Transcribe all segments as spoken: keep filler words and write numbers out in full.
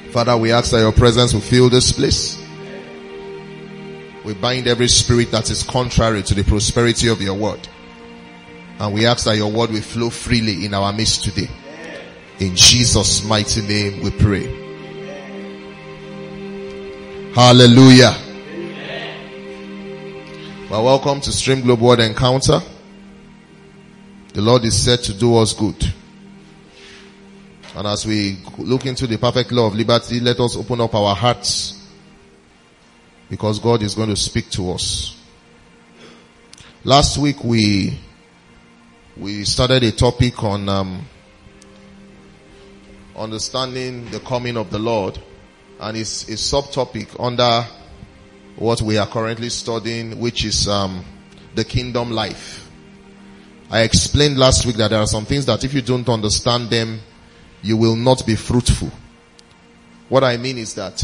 Father, we ask that your presence will fill this place. We bind every spirit that is contrary to the prosperity of your word. And we ask that your word will flow freely in our midst today. In Jesus' mighty name we pray. Hallelujah. Well, welcome to Stream Globe Word Encounter. The Lord is set to do us good. And as we look into the perfect law of liberty, let us open up our hearts, because God is going to speak to us. Last week we we started a topic on um, understanding the coming of the Lord, and it's a subtopic under what we are currently studying, which is um, the kingdom life. I explained last week that there are some things that if you don't understand them, you will not be fruitful. What I mean is that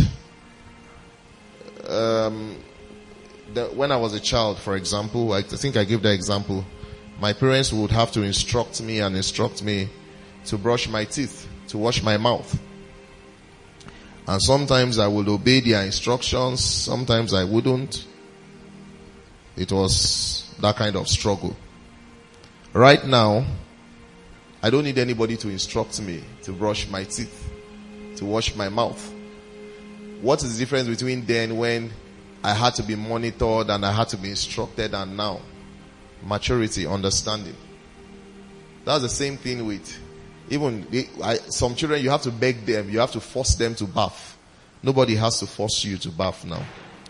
um, the, when I was a child, for example, I, I think I gave the example, my parents would have to instruct me and instruct me to brush my teeth, to wash my mouth. And sometimes I would obey their instructions, sometimes I wouldn't. It was that kind of struggle. Right now, I don't need anybody to instruct me to brush my teeth, to wash my mouth. What is the difference between then, when I had to be monitored and I had to be instructed, and now? Maturity, understanding. That's the same thing with even they, I, some children. You have to beg them, you have to force them to bath. Nobody has to force you to bath now.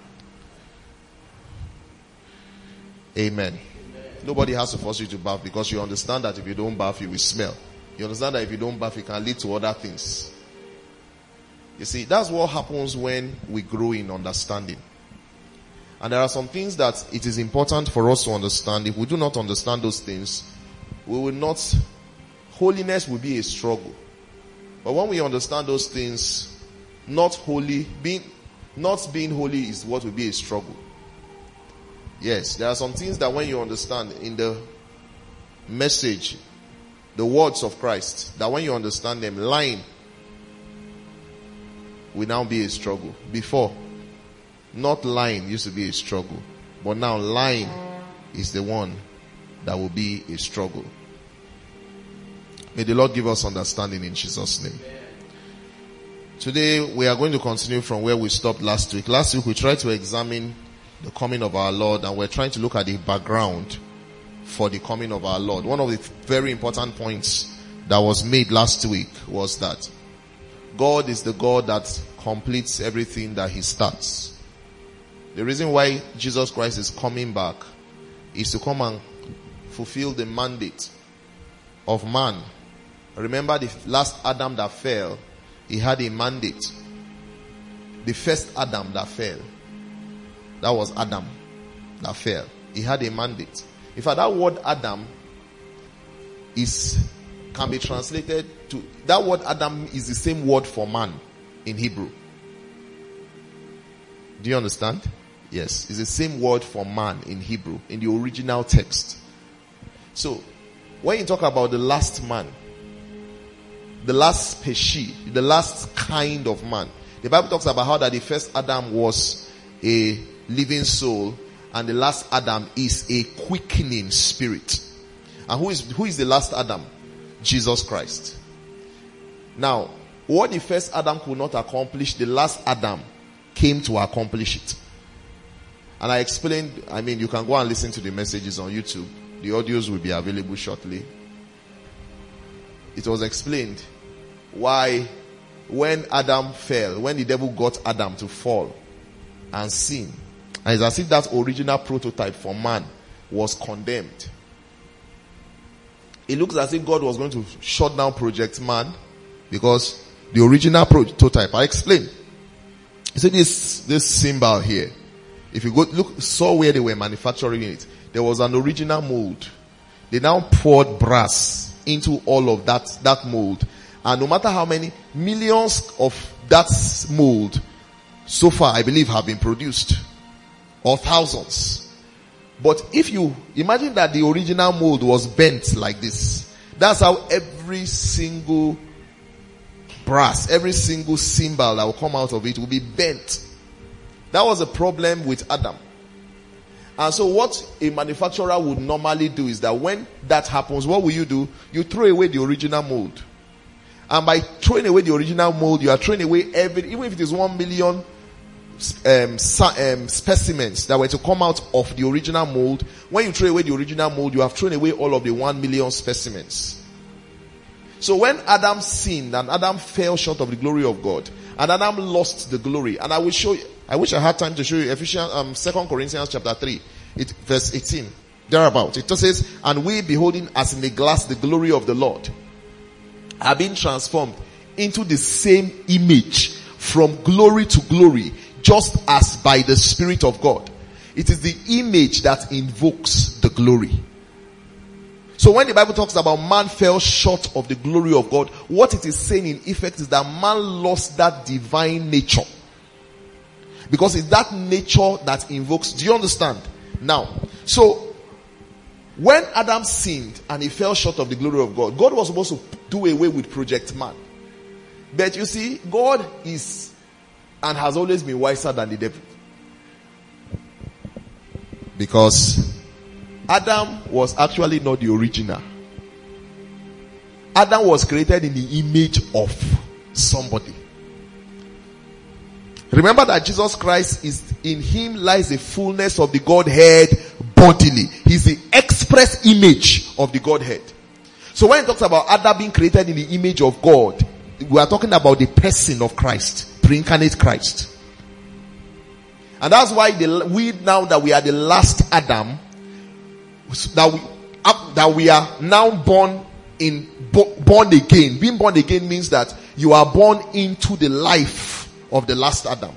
Amen. Nobody has to force you to bath, because you understand that if you don't bath, you will smell. You understand that if you don't bath, it can lead to other things. You see, that's what happens when we grow in understanding. And there are some things that it is important for us to understand. If we do not understand those things, we will not, holiness will be a struggle. But when we understand those things, not holy, being, not being holy is what will be a struggle. Yes, there are some things that when you understand in the message, the words of Christ, that when you understand them, lying will now be a struggle. Before, not lying used to be a struggle. But now lying is the one that will be a struggle. May the Lord give us understanding in Jesus' name. Today we are going to continue from where we stopped last week. Last week we tried to examine the coming of our Lord, and we're trying to look at the background for the coming of our Lord. One of the very important points that was made last week was that God is the God that completes everything that he starts. The reason why Jesus Christ is coming back is to come and fulfill the mandate of man. Remember, the last Adam that fell, he had a mandate. The first Adam that fell, that was Adam that fell. He had a mandate. In fact, that word Adam is can be translated to, that word Adam is the same word for man in Hebrew. Do you understand? Yes, it's the same word for man in Hebrew, in the original text. So, when you talk about the last man, the last species, the last kind of man, the Bible talks about how that the first Adam was a living soul, and the last Adam is a quickening spirit. And who is who is the last Adam? Jesus Christ. Now, what the first Adam could not accomplish, the last Adam came to accomplish it. And I explained, I mean, you can go and listen to the messages on YouTube. The audios will be available shortly. It was explained why when Adam fell, when the devil got Adam to fall and sin, and it's as if that original prototype for man was condemned. It looks as if God was going to shut down Project Man, because the original prototype, I explained. You see this, this symbol here. If you go look, saw where they were manufacturing it, there was an original mold. They now poured brass into all of that, that mold. And no matter how many millions of that mold so far, I believe, have been produced, or thousands. But if you imagine that the original mold was bent like this, that's how every single brass, every single cymbal that will come out of it will be bent. That was a problem with Adam. And so what a manufacturer would normally do is that when that happens, what will you do? You throw away the original mold. And by throwing away the original mold, you are throwing away every, even if it is one million um, um, specimens that were to come out of the original mold. When you throw away the original mold, you have thrown away all of the one million specimens. So when Adam sinned and Adam fell short of the glory of God, and Adam lost the glory, and I will show you, I wish I had time to show you Ephesians, um, Second Corinthians chapter three, it, verse eighteen, thereabout. It just says, and we beholding as in a glass the glory of the Lord, are being transformed into the same image from glory to glory, just as by the Spirit of God. It is the image that invokes the glory. So when the Bible talks about man fell short of the glory of God, what it is saying in effect is that man lost that divine nature. Because it's that nature that invokes. Do you understand? Now, so when Adam sinned and he fell short of the glory of God, God was supposed to do away with Project Man. But you see, God is and has always been wiser than the devil. Because Adam was actually not the original. Adam was created in the image of somebody. Remember that Jesus Christ is, in him lies the fullness of the Godhead bodily. He's the express image of the Godhead. So when it talks about Adam being created in the image of God, we are talking about the person of Christ, pre-incarnate Christ. And that's why the, we now that we are the last Adam, that we, uh, that we are now born in, bo- born again. Being born again means that you are born into the life of the last Adam.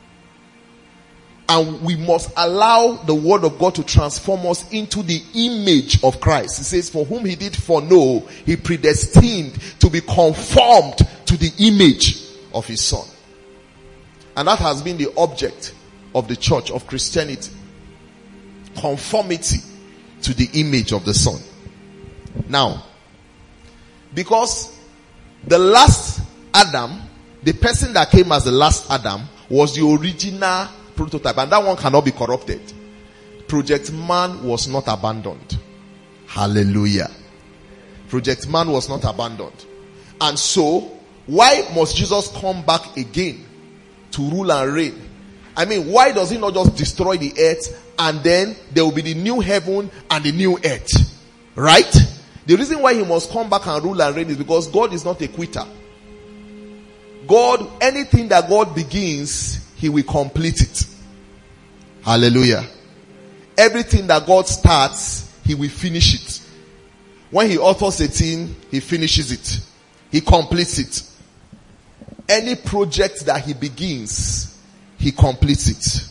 And we must allow the word of God to transform us into the image of Christ. It says, for whom he did foreknow, he predestined to be conformed to the image of his son. And that has been the object of the church, of Christianity. Conformity to the image of the son. Now, because the last Adam, the person that came as the last Adam, was the original prototype, and that one cannot be corrupted. Project Man was not abandoned. Hallelujah. Project Man was not abandoned. And so, why must Jesus come back again to rule and reign? I mean, why does he not just destroy the earth and then there will be the new heaven and the new earth? Right? The reason why he must come back and rule and reign is because God is not a quitter. God, anything that God begins, he will complete it. Hallelujah. Everything that God starts, he will finish it. When he authors a thing, he finishes it. He completes it. Any project that he begins, he completes it.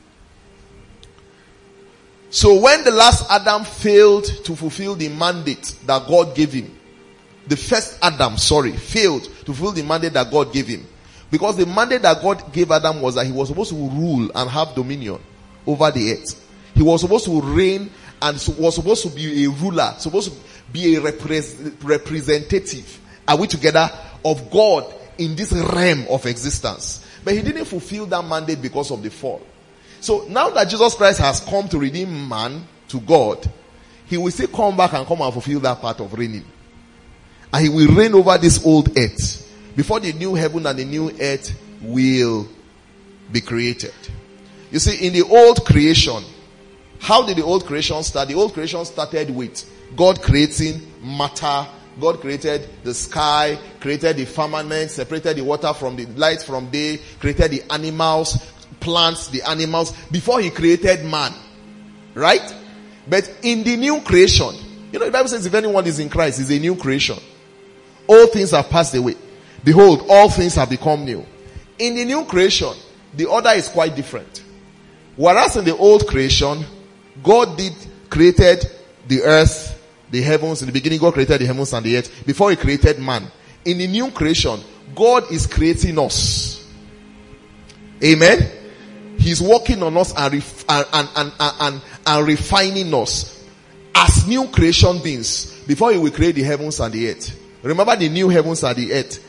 So when the last Adam failed to fulfill the mandate that God gave him, the first Adam, sorry, failed to fulfill the mandate that God gave him. Because the mandate that God gave Adam was that he was supposed to rule and have dominion over the earth. He was supposed to reign and was supposed to be a ruler, supposed to be a repres- representative, are we together, of God in this realm of existence. But he didn't fulfill that mandate because of the fall. So now that Jesus Christ has come to redeem man to God, he will still come back and come and fulfill that part of reigning. And he will reign over this old earth before the new heaven and the new earth will be created. You see, in the old creation, how did the old creation start? The old creation started with God creating matter. God created the sky, created the firmament, separated the water from the light from day, created the animals, plants, the animals, before he created man. Right? But in the new creation, you know, the Bible says if anyone is in Christ, he's a new creation. All things have passed away. Behold, all things have become new. In the new creation, the order is quite different. Whereas in the old creation, God did created the earth, the heavens. In the beginning, God created the heavens and the earth before he created man. In the new creation, God is creating us. Amen. He's working on us and, ref- and, and, and, and, and refining us as new creation beings before he will create the heavens and the earth. Remember, the new heavens and the earth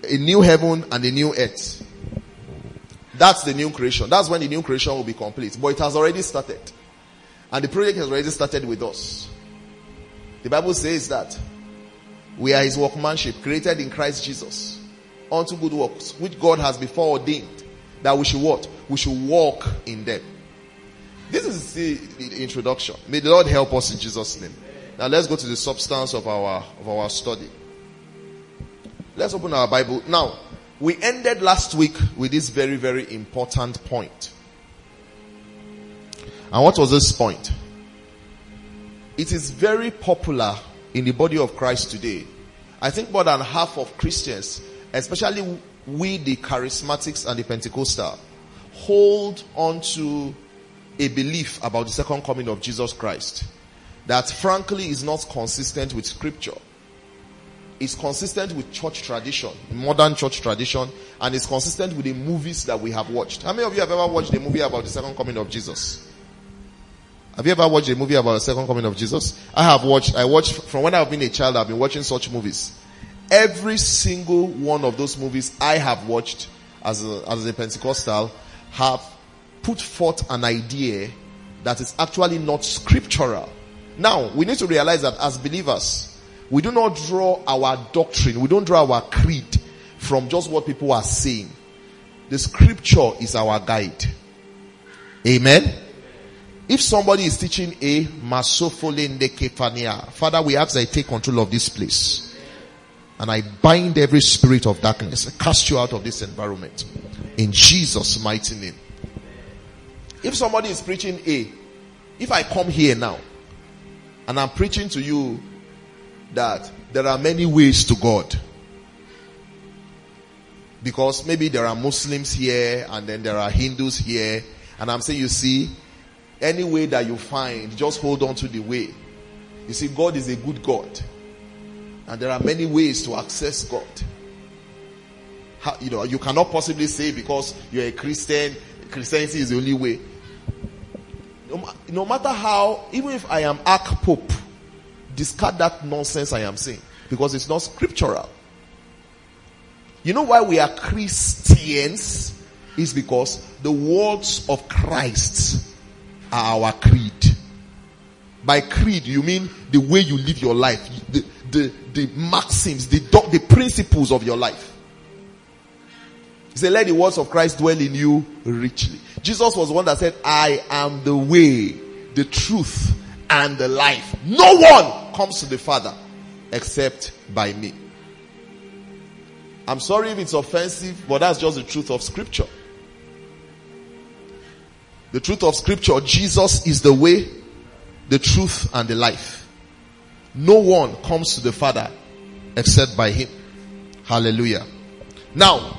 a new heaven and a new earth. That's the new creation. That's when the new creation will be complete. But it has already started. And the project has already started with us. The Bible says that we are his workmanship, created in Christ Jesus, unto good works, which God has before ordained, that we should what? We should walk in them. This is the, the introduction. May the Lord help us in Jesus' name. Now let's go to the substance of our, of our study. Let's open our Bible. Now, we ended last week with this very, very important point. And what was this point? It is very popular in the body of Christ today. I think more than half of Christians, especially we the charismatics and the Pentecostal, hold on to a belief about the second coming of Jesus Christ that frankly is not consistent with scripture. It's consistent with church tradition, modern church tradition, and it's consistent with the movies that we have watched. How many of you have ever watched a movie about the second coming of Jesus? Have you ever watched a movie about the second coming of Jesus? I have watched, I watched, from when I've been a child, I've been watching such movies. Every single one of those movies I have watched as a, as a Pentecostal have put forth an idea that is actually not scriptural. Now, we need to realize that as believers, we do not draw our doctrine, we don't draw our creed from just what people are saying. The scripture is our guide. Amen? If somebody is teaching a masofolende kefania, Father, we ask that you take control of this place. And I bind every spirit of darkness, cast you out of this environment. In Jesus' mighty name. If somebody is preaching A, if I come here now, and I'm preaching to you that there are many ways to God. Because maybe there are Muslims here, and then there are Hindus here, and I'm saying, you see, any way that you find, just hold on to the way. You see, God is a good God. And there are many ways to access God. How, you know, you cannot possibly say because you're a Christian, Christianity is the only way. No, no matter how, even if I am Archpope, discard that nonsense I am saying. Because it's not scriptural. You know why we are Christians? Is because the words of Christ are our creed. By creed, you mean the way you live your life, the the, the maxims, the the principles of your life. He said, let the words of Christ dwell in you richly. Jesus was the one that said, I am the way, the truth, and the life. No one comes to the Father except by me. I'm sorry if it's offensive, but that's just the truth of scripture. The truth of scripture, Jesus is the way, the truth, and the life. No one comes to the Father except by him. Hallelujah. Now,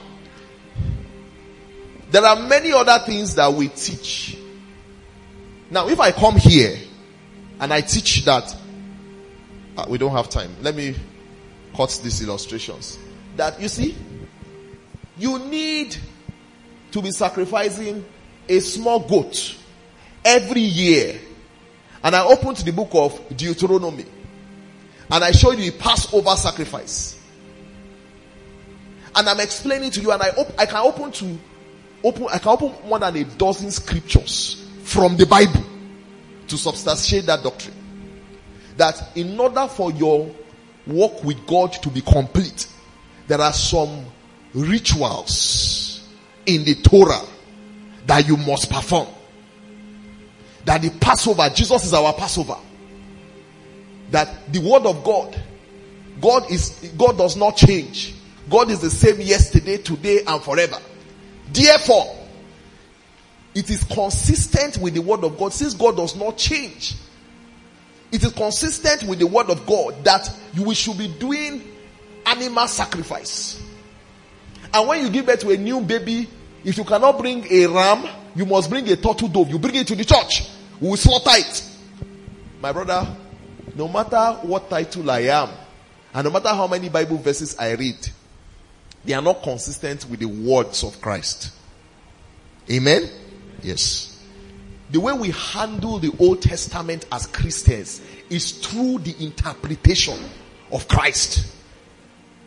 there are many other things that we teach. Now, if I come here and I teach that, uh, we don't have time. Let me cut these illustrations. That, you see, you need to be sacrificing a small goat every year. And I open to the book of Deuteronomy. And I show you the Passover sacrifice. And I'm explaining to you, and I op- I can open to open I can open more than a dozen scriptures from the Bible to substantiate that doctrine. That in order for your walk with God to be complete, there are some rituals in the Torah that you must perform. That the Passover, Jesus is our Passover. That the word of God, God is, God does not change. God is the same yesterday, today, and forever. Therefore, it is consistent with the word of God. Since God does not change, it is consistent with the word of God that you should be doing animal sacrifice. And when you give birth to a new baby, if you cannot bring a ram, you must bring a turtle dove. You bring it to the church. We will slaughter it. My brother, no matter what title I am, and no matter how many Bible verses I read, they are not consistent with the words of Christ. Amen? Yes. The way we handle the Old Testament as Christians is through the interpretation of Christ.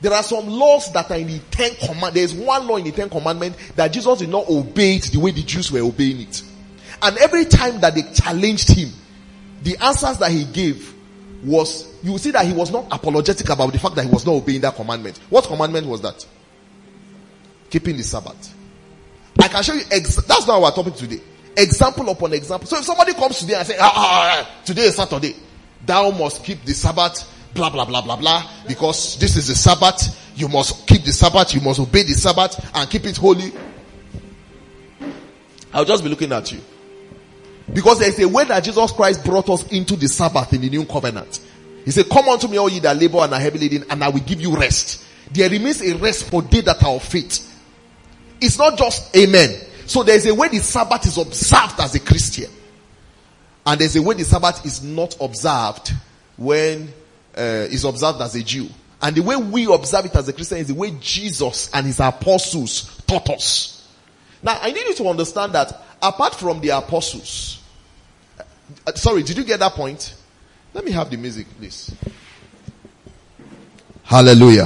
There are some laws that are in the Ten Commandments. There is one law in the Ten Commandments that Jesus did not obey it the way the Jews were obeying it. And every time that they challenged him, the answers that he gave was, you will see that he was not apologetic about the fact that he was not obeying that commandment. What commandment was that? Keeping the Sabbath. I can show you, ex- that's not our topic today. Example upon example. So if somebody comes today and says, ah, ah, ah, today is Saturday, thou must keep the Sabbath, blah, blah, blah, blah, blah, because this is the Sabbath, you must keep the Sabbath, you must obey the Sabbath and keep it holy. I'll just be looking at you. Because there is a way that Jesus Christ brought us into the Sabbath in the new covenant. He said, come unto me all ye that labor and are heavy laden, and I will give you rest. There remains a rest for they that are of faith. It's not just amen. So there's a way the Sabbath is observed as a Christian. And there's a way the Sabbath is not observed when uh, it's observed as a Jew. And the way we observe it as a Christian is the way Jesus and his apostles taught us. Now, I need you to understand that apart from the apostles, uh, sorry, did you get that point? Let me have the music, please. Hallelujah.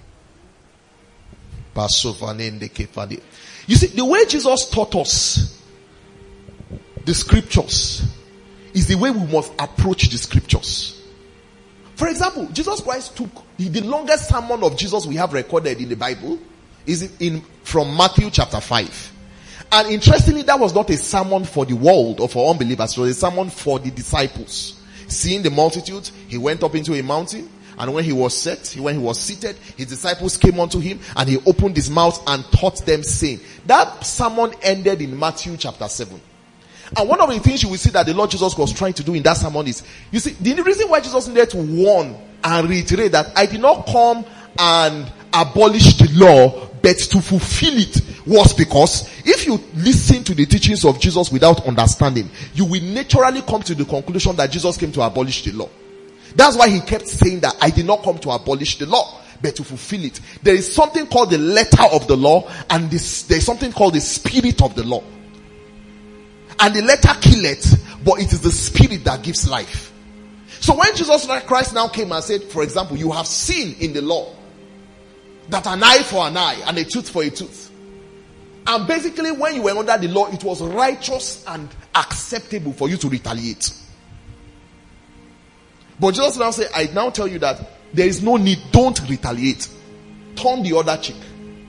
You see, the way Jesus taught us the scriptures is the way we must approach the scriptures. For example, Jesus Christ took the longest sermon of Jesus we have recorded in the Bible is in from Matthew chapter five. And interestingly, that was not a sermon for the world or for unbelievers. It was a sermon for the disciples. Seeing the multitude, he went up into a mountain. And when he was set, when he was seated, his disciples came unto him and he opened his mouth and taught them, saying. That sermon ended in Matthew chapter seven. And one of the things you will see that the Lord Jesus was trying to do in that sermon is, you see, the reason why Jesus needed to warn and reiterate that I did not come and abolish the law, but to fulfill it, was because if you listen to the teachings of Jesus without understanding, you will naturally come to the conclusion that Jesus came to abolish the law. That's why he kept saying that I did not come to abolish the law, but to fulfill it. There is something called the letter of the law, and this, there is something called the spirit of the law. And the letter killeth, but it is the spirit that gives life. So when Jesus Christ now came and said, for example, you have seen in the law that an eye for an eye and a tooth for a tooth. And basically when you were under the law, it was righteous and acceptable for you to retaliate. But Jesus now said, I now tell you that there is no need, don't retaliate. Turn the other cheek.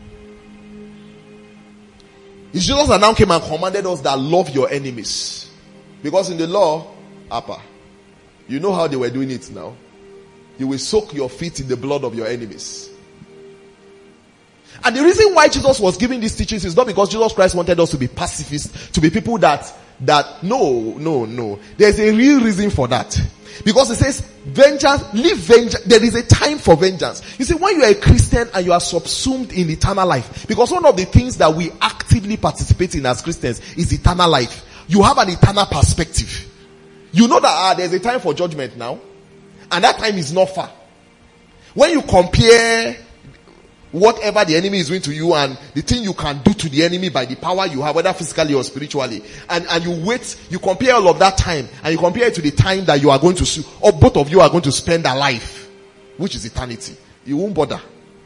It's Jesus that now came and commanded us that love your enemies. Because in the law, Appa, you know how they were doing it now. You will soak your feet in the blood of your enemies. And the reason why Jesus was giving these teachings is not because Jesus Christ wanted us to be pacifists, to be people that, that, no, no, no. There's a real reason for that. Because it says, vengeance, leave vengeance. There is a time for vengeance. You see, when you are a Christian and you are subsumed in eternal life, because one of the things that we actively participate in as Christians is eternal life. You have an eternal perspective. You know that ah, there's a time for judgment now, and that time is not far. When you compare whatever the enemy is doing to you and the thing you can do to the enemy by the power you have, whether physically or spiritually, and, and you wait, you compare all of that time and you compare it to the time that you are going to, or both of you are going to spend a life, which is eternity. You won't bother.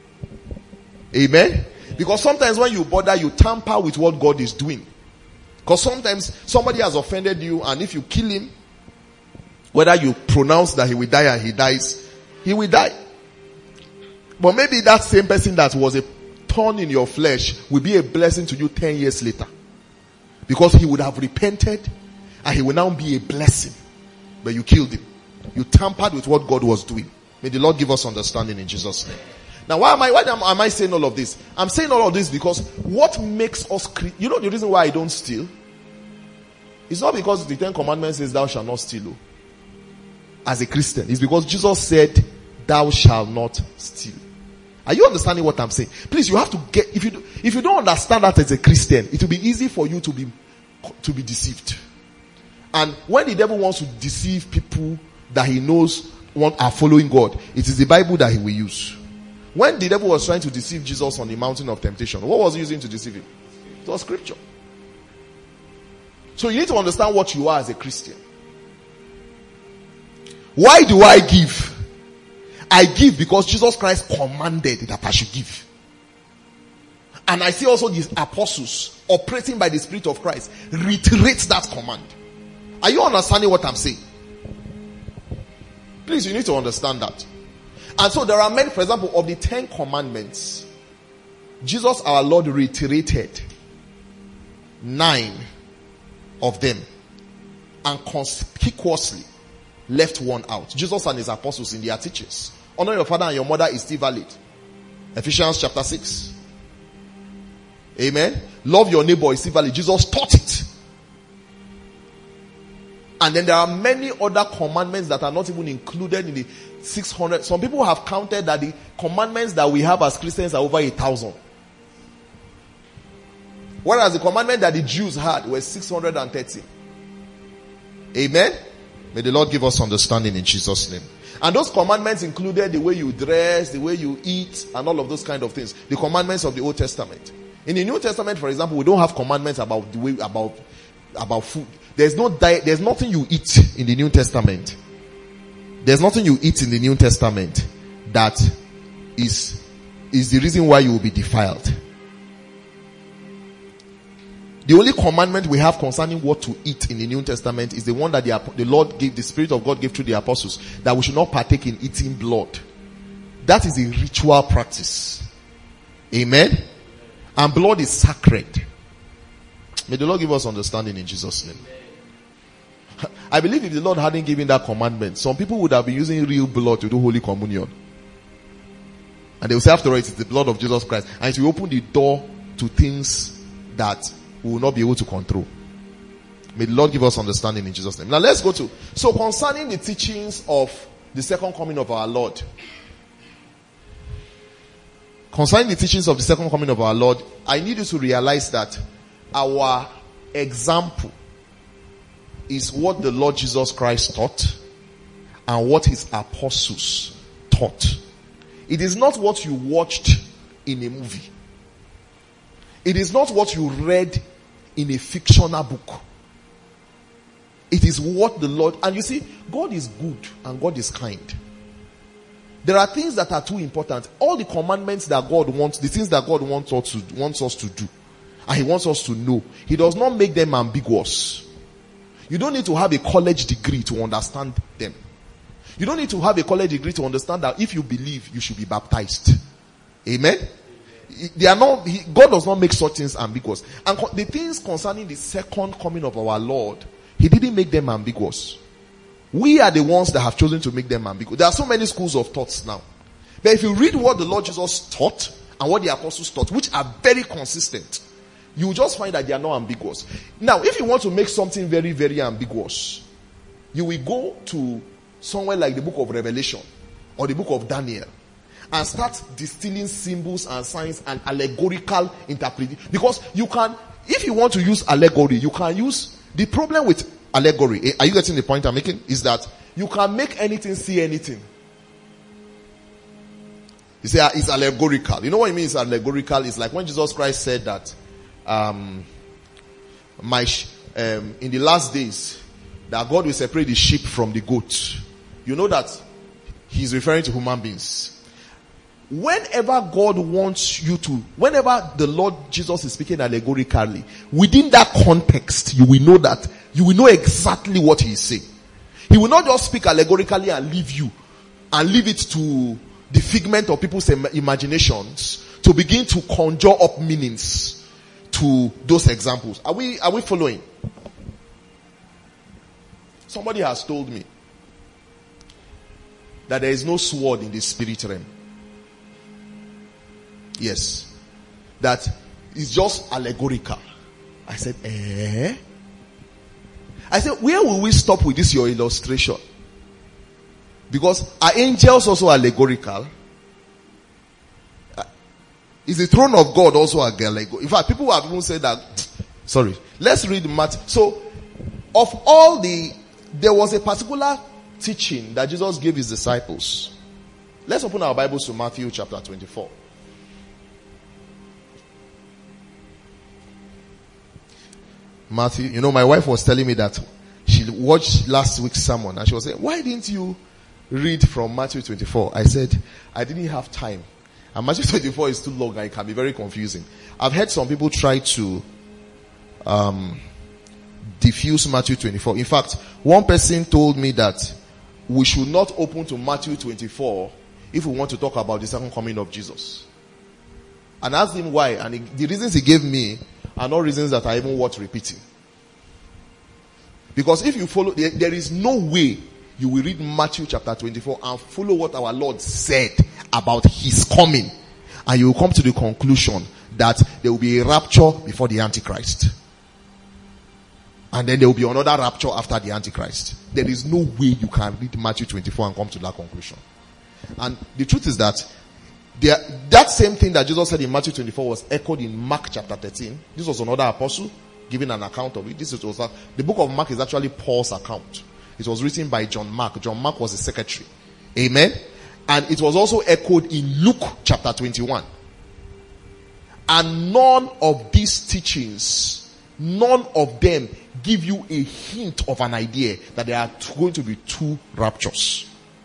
Amen? Because sometimes when you bother, you tamper with what God is doing. Because sometimes somebody has offended you, and if you kill him, whether you pronounce that he will die and he dies, he will die. But maybe that same person that was a thorn in your flesh will be a blessing to you ten years later. Because he would have repented and he will now be a blessing. But you killed him. You tampered with what God was doing. May the Lord give us understanding in Jesus' name. Now why am I, why am, am I saying all of this? I'm saying all of this because what makes us, you know the reason why I don't steal? It's not because the Ten Commandments says thou shalt not steal. As a Christian. It's because Jesus said thou shalt not steal. Are you understanding what I'm saying? Please, you have to get, if you, if you don't understand that as a Christian, it will be easy for you to be, to be deceived. And when the devil wants to deceive people that he knows want, are following God, it is the Bible that he will use. When the devil was trying to deceive Jesus on the mountain of temptation, what was he using to deceive him? It was scripture. So you need to understand what you are as a Christian. Why do I give? I give because Jesus Christ commanded that I should give. And I see also these apostles operating by the Spirit of Christ reiterate that command. Are you understanding what I'm saying? Please, you need to understand that. And so there are many, for example, of the Ten Commandments, Jesus our Lord reiterated nine of them and conspicuously left one out. Jesus and his apostles in their teachings. Honor your father and your mother is still valid. Ephesians chapter six. Amen. Love your neighbor is still valid. Jesus taught it. And then there are many other commandments that are not even included in the six hundred. Some people have counted that the commandments that we have as Christians are over a thousand. Whereas the commandment that the Jews had was six hundred thirty. Amen. May the Lord give us understanding in Jesus' name. And those commandments included the way you dress, the way you eat, and all of those kind of things. The commandments of the Old Testament. In the New Testament, for example, we don't have commandments about the way, about, about food. There's no diet, there's nothing you eat in the New Testament. There's nothing you eat in the New Testament that is, is the reason why you will be defiled. The only commandment we have concerning what to eat in the New Testament is the one that the, the Lord gave, the Spirit of God gave to the apostles, that we should not partake in eating blood. That is a ritual practice. Amen. And blood is sacred. May the Lord give us understanding in Jesus' name. I believe if the Lord hadn't given that commandment, some people would have been using real blood to do Holy Communion. And they will say after all, it's the blood of Jesus Christ. And it will open the door to things that we will not be able to control. May the Lord give us understanding in Jesus' name. Now let's go to, so concerning the teachings of the second coming of our Lord. Concerning the teachings of the second coming of our Lord, I need you to realize that our example is what the Lord Jesus Christ taught and what his apostles taught. It is not what you watched in a movie. It is not what you read in a fictional book. It is what the Lord, and you see, God is good and God is kind. There are things that are too important. All the commandments that God wants, the things that God wants us to, wants us to do, and he wants us to know, he does not make them ambiguous. You don't need to have a college degree to understand them. You don't need to have a college degree to understand that if you believe, you should be baptized. Amen? They are not, he, God does not make such things ambiguous. And co- the things concerning the second coming of our Lord, he didn't make them ambiguous. We are the ones that have chosen to make them ambiguous. There are so many schools of thoughts now. But if you read what the Lord Jesus taught and what the apostles taught, which are very consistent, you will just find that they are not ambiguous. Now, if you want to make something very, very ambiguous, you will go to somewhere like the book of Revelation or the book of Daniel and start distilling symbols and signs and allegorical interpretation. Because you can, if you want to use allegory, you can use, the problem with allegory, are you getting the point I'm making? Is that you can make anything see anything. You say it's allegorical. You know what it means allegorical? It's like when Jesus Christ said that um, my um, in the last days that God will separate the sheep from the goat. You know that he's referring to human beings. Whenever God wants you to, whenever the Lord Jesus is speaking allegorically, within that context, you will know that, you will know exactly what he is saying. He will not just speak allegorically and leave you, and leave it to the figment of people's imaginations to begin to conjure up meanings to those examples. Are we, are we following? Somebody has told me that there is no sword in the spirit realm. Yes. That is just allegorical. I said, eh? I said, where will we stop with this, your illustration? Because are angels also allegorical? Uh, is the throne of God also allegorical? In fact, people have even said that, sorry, let's read Matthew. So, of all the, there was a particular teaching that Jesus gave his disciples. Let's open our Bibles to Matthew chapter twenty-four. Matthew, you know, my wife was telling me that she watched last week's sermon and she was saying, why didn't you read from Matthew twenty-four. I said, I didn't have time. And Matthew twenty-four is too long and it can be very confusing. I've heard some people try to um, diffuse Matthew twenty-four. In fact, one person told me that we should not open to Matthew twenty-four if we want to talk about the second coming of Jesus. And I asked him why. And he, the reasons he gave me are not reasons that are even worth repeating. Because if you follow, there, there is no way you will read Matthew chapter twenty-four and follow what our Lord said about his coming. And you will come to the conclusion that there will be a rapture before the Antichrist. And then there will be another rapture after the Antichrist. There is no way you can read Matthew twenty-four and come to that conclusion. And the truth is that there, that same thing that Jesus said in Matthew twenty-four was echoed in Mark chapter thirteen. This was another apostle giving an account of it. This is also, the book of Mark is actually Paul's account. It was written by John Mark. John Mark was his secretary. Amen. And it was also echoed in Luke chapter twenty-one. And none of these teachings, none of them give you a hint of an idea that there are going to be two raptures.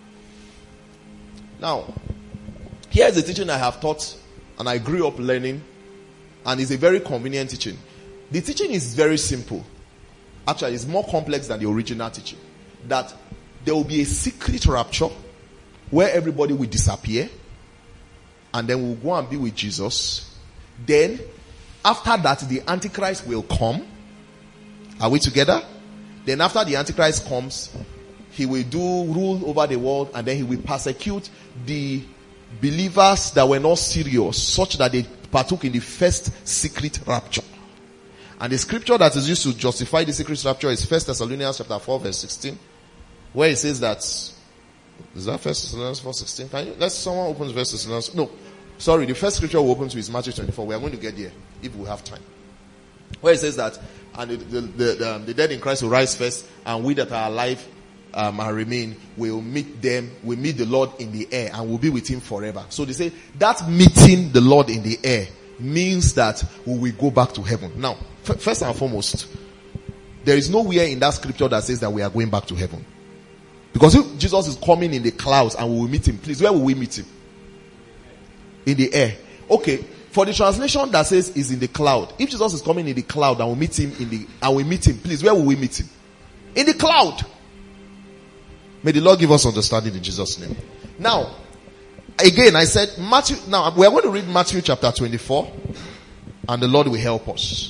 Now, here's a teaching I have taught and I grew up learning, and it's a very convenient teaching. The teaching is very simple. Actually, it's more complex than the original teaching. That there will be a secret rapture where everybody will disappear, and then we'll go and be with Jesus. Then, after that, the Antichrist will come. Are we together? Then after the Antichrist comes, he will do rule over the world, and then he will persecute the believers that were not serious, such that they partook in the first secret rapture. And the scripture that is used to justify the secret rapture is First Thessalonians chapter four verse sixteen, where it says that, is that First Thessalonians four sixteen? Can you, let's someone open First Thessalonians. No, sorry, the first scripture we'll open to is Matthew twenty-four. We are going to get there if we have time. Where it says that, and the, the, the, the, the dead in Christ will rise first, and we that are alive um, and remain will meet them, will meet the Lord in the air, and will be with him forever. So they say that meeting the Lord in the air means that we will go back to heaven. Now, f- first and foremost, there is nowhere in that scripture that says that we are going back to heaven. Because if Jesus is coming in the clouds and we will meet him, please, where will we meet him? In the air. Okay, for the translation that says is in the cloud, if Jesus is coming in the cloud and we meet him in the, and we meet him, please, where will we meet him? In the cloud. May the Lord give us understanding in Jesus' name. Now, again, I said Matthew, now we are going to read Matthew chapter twenty-four, and the Lord will help us.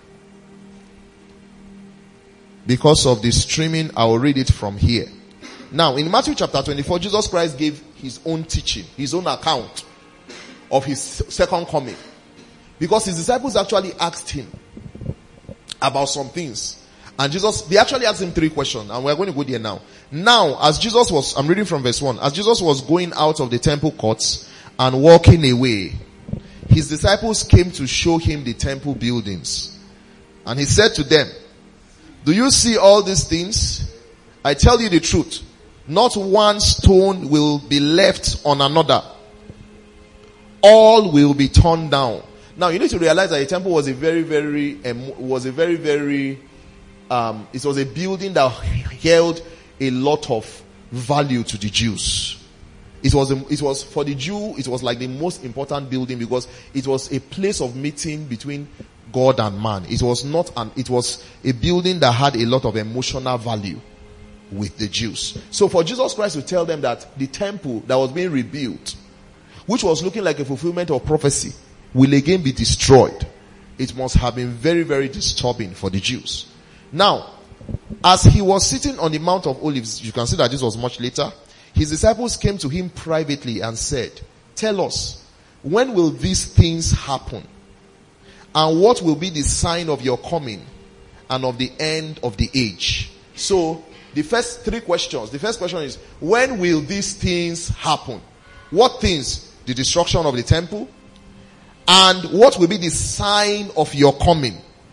Because of the streaming, I will read it from here. Now, in Matthew chapter twenty-four, Jesus Christ gave his own teaching, his own account of his second coming. Because his disciples actually asked him about some things. And Jesus, they actually asked him three questions, and we're going to go there now. Now, as Jesus was, I'm reading from verse one, as Jesus was going out of the temple courts and walking away, his disciples came to show him the temple buildings. And he said to them, do you see all these things? I tell you the truth, not one stone will be left on another. All will be torn down. Now, you need to realize that the temple was a very, very, um, was a very, very, um, it was a building that held a lot of value to the Jews. It was, a, it was for the Jew, it was like the most important building because it was a place of meeting between God and man. It was not an, it was a building that had a lot of emotional value with the Jews. So for Jesus Christ to tell them that the temple that was being rebuilt, which was looking like a fulfillment of prophecy, will again be destroyed, it must have been very, very disturbing for the Jews. Now, as he was sitting on the Mount of Olives, you can see that this was much later, his disciples came to him privately and said, tell us, when will these things happen? And what will be the sign of your coming and of the end of the age? So, the first three questions. The first question is, when will these things happen? What things? The destruction of the temple. And what will be the sign of your coming?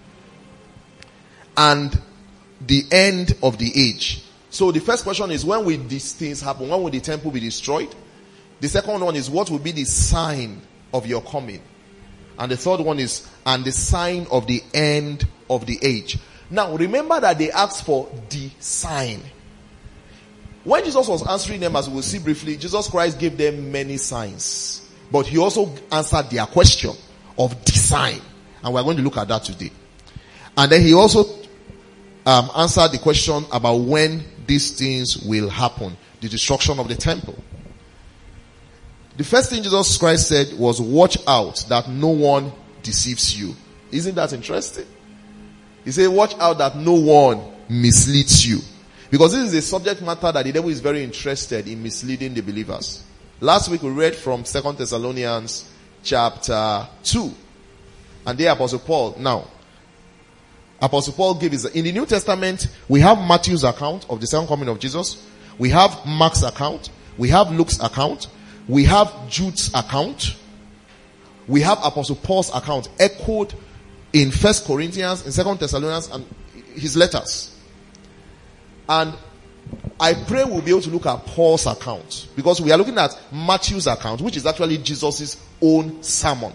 And the end of the age. So the first question is, when will these things happen? When will the temple be destroyed? The second one is, what will be the sign of your coming? And the third one is, and the sign of the end of the age. Now remember that they asked for the sign. when Jesus was answering them, as we will see briefly, Jesus Christ gave them many signs. But he also answered their question of design. And we're going to look at that today. And then he also um, answered the question about when these things will happen. The destruction of the temple. The first thing Jesus Christ said was, watch out that no one deceives you. Isn't that interesting? He said, watch out that no one misleads you. Because this is a subject matter that the devil is very interested in misleading the believers. Last week we read from Second Thessalonians chapter two. And there Apostle Paul, now, Apostle Paul gave his, in the New Testament, we have Matthew's account of the second coming of Jesus. We have Mark's account. We have Luke's account. We have Jude's account. We have Apostle Paul's account echoed in First Corinthians, in Second Thessalonians, and his letters. And I pray we'll be able to look at Paul's account, because we are looking at Matthew's account, which is actually Jesus' own sermon.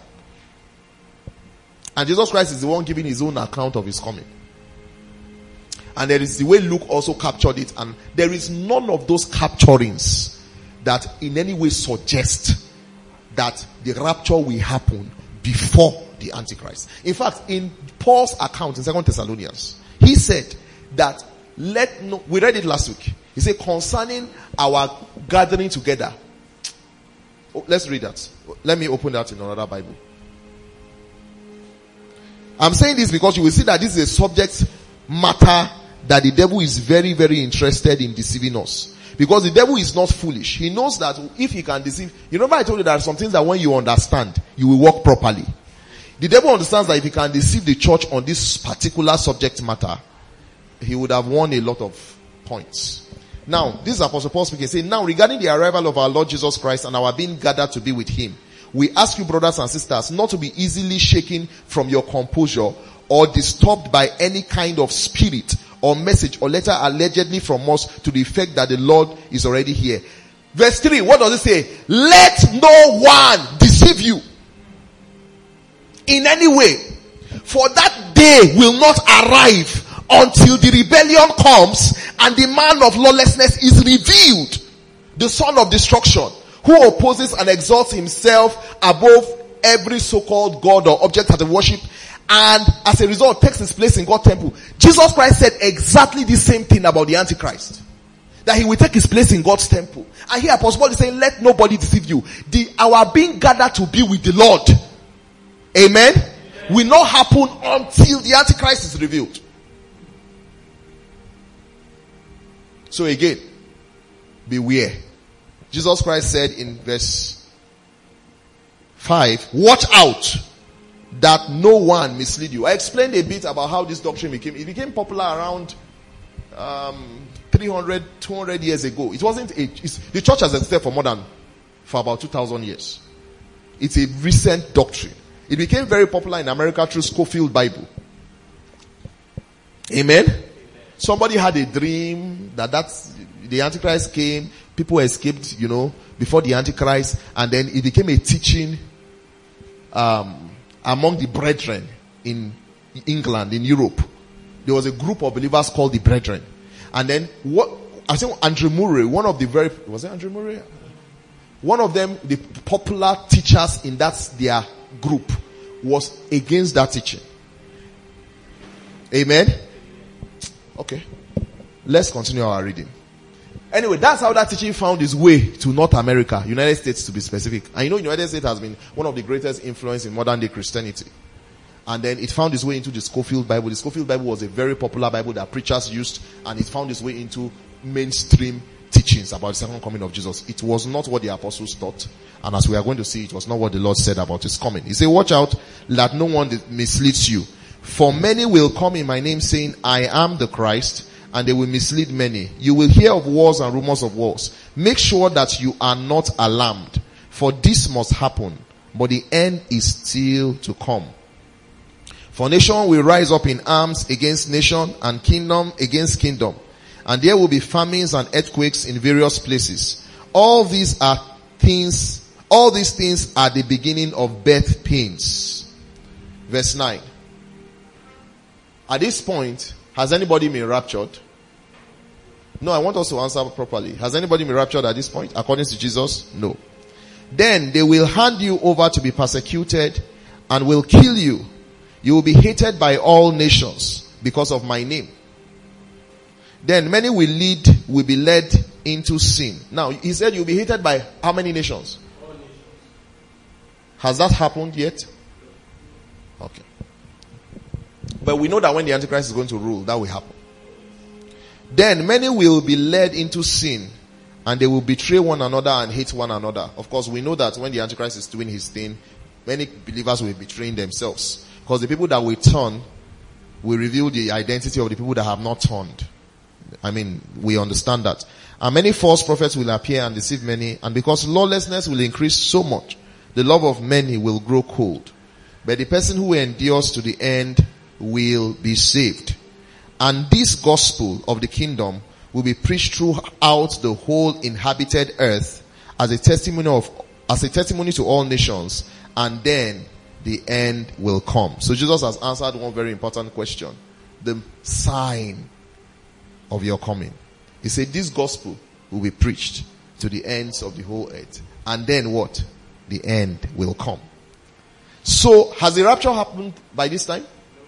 And Jesus Christ is the one giving his own account of his coming. And there is the way Luke also captured it, and there is none of those capturings that in any way suggest that the rapture will happen before the Antichrist. In fact, in Paul's account in Second Thessalonians, he said that let no, we read it last week. He said concerning our gathering together. Oh, let's read that. Let me open that in another Bible. I'm saying this because you will see that this is a subject matter that the devil is very, very interested in deceiving us. Because the devil is not foolish. He knows that if he can deceive, you remember I told you there are some things that when you understand, you will walk properly. The devil understands that if he can deceive the church on this particular subject matter, he would have won a lot of points. Now, this is Apostle Paul speaking, saying, now regarding the arrival of our Lord Jesus Christ and our being gathered to be with him, we ask you, brothers and sisters, not to be easily shaken from your composure or disturbed by any kind of spirit or message or letter allegedly from us to the effect that the Lord is already here. Verse three, what does it say? Let no one deceive you in any way, for that day will not arrive until the rebellion comes and the man of lawlessness is revealed, the son of destruction, who opposes and exalts himself above every so-called God or object that they worship, and as a result takes his place in God's temple. Jesus Christ said exactly the same thing about the Antichrist, that he will take his place in God's temple. And here Apostle Paul is saying, let nobody deceive you. The our being gathered to be with the Lord, amen, amen, will not happen until the Antichrist is revealed. So again, beware. Jesus Christ said in verse five, watch out that no one mislead you. I explained a bit about how this doctrine became. It became popular around um, three hundred, two hundred years ago. It wasn't a, it's, the church has existed for more than, for about two thousand years. It's a recent doctrine. It became very popular in America through Scofield Bible. Amen? Somebody had a dream that that's, the Antichrist came, people escaped, you know, before the Antichrist, and then it became a teaching um, among the brethren in England, in Europe. There was a group of believers called the Brethren. And then what I think Andrew Murray, one of the very was it Andrew Murray? One of them, the popular teachers in that their group, was against that teaching. Amen. Okay. Let's continue our reading. Anyway, that's how that teaching found its way to North America, United States to be specific. And you know, United States has been one of the greatest influence in modern day Christianity. And then it found its way into the Scofield Bible. The Scofield Bible was a very popular Bible that preachers used, and it found its way into mainstream teachings about the second coming of Jesus. It was not what the apostles taught, and as we are going to see, it was not what the Lord said about his coming. He said, watch out that no one misleads you. For many will come in my name saying, I am the Christ, and they will mislead many. You will hear of wars and rumors of wars. Make sure that you are not alarmed, for this must happen, but the end is still to come. For nation will rise up in arms against nation, and kingdom against kingdom. And there will be famines and earthquakes in various places. All these are things, all these things are the beginning of birth pains. Verse nine. At this point, has anybody been raptured? No, I want us to answer properly. Has anybody been raptured at this point? According to Jesus? No. Then they will hand you over to be persecuted and will kill you. You will be hated by all nations because of my name. Then many will lead, will be led into sin. Now, he said you'll be hated by how many nations? All nations. Has that happened yet? Okay. But we know that when the Antichrist is going to rule, that will happen. Then many will be led into sin, and they will betray one another and hate one another. Of course, we know that when the Antichrist is doing his thing, many believers will be betraying themselves. Because the people that will turn will reveal the identity of the people that have not turned. I mean, we understand that. And many false prophets will appear and deceive many. And because lawlessness will increase so much, the love of many will grow cold. But the person who endures to the end will be saved. And this gospel of the kingdom will be preached throughout the whole inhabited earth as a testimony of, as a testimony to all nations. And then the end will come. So Jesus has answered one very important question. The sign of your coming. He said this gospel will be preached to the ends of the whole earth. And then what? The end will come. So has the rapture happened by this time?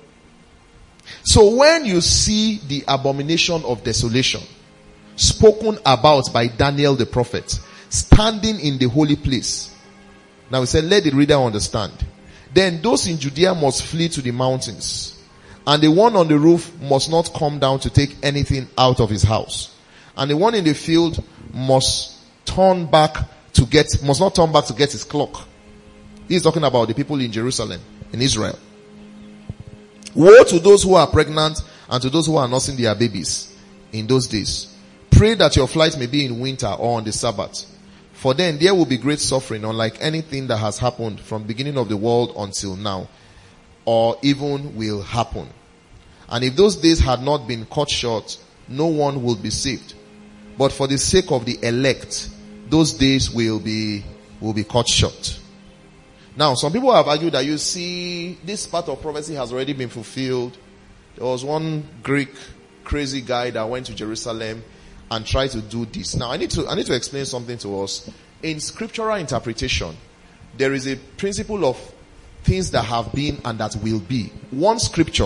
So when you see the abomination of desolation spoken about by Daniel the prophet standing in the holy place. Now he said, let the reader understand. Then those in Judea must flee to the mountains, and the one on the roof must not come down to take anything out of his house. And the one in the field must turn back to get, must not turn back to get his cloak. He's talking about the people in Jerusalem, in Israel. Woe to those who are pregnant and to those who are nursing their babies in those days. Pray that your flight may be in winter or on the Sabbath. For then there will be great suffering, unlike anything that has happened from the beginning of the world until now, or even will happen. And if those days had not been cut short, no one will be saved. But for the sake of the elect, those days will be, will be cut short. Now, some people have argued that you see, this part of prophecy has already been fulfilled. There was one Greek crazy guy that went to Jerusalem and tried to do this. Now, I need to, I need to explain something to us. In scriptural interpretation, there is a principle of things that have been and that will be. One scripture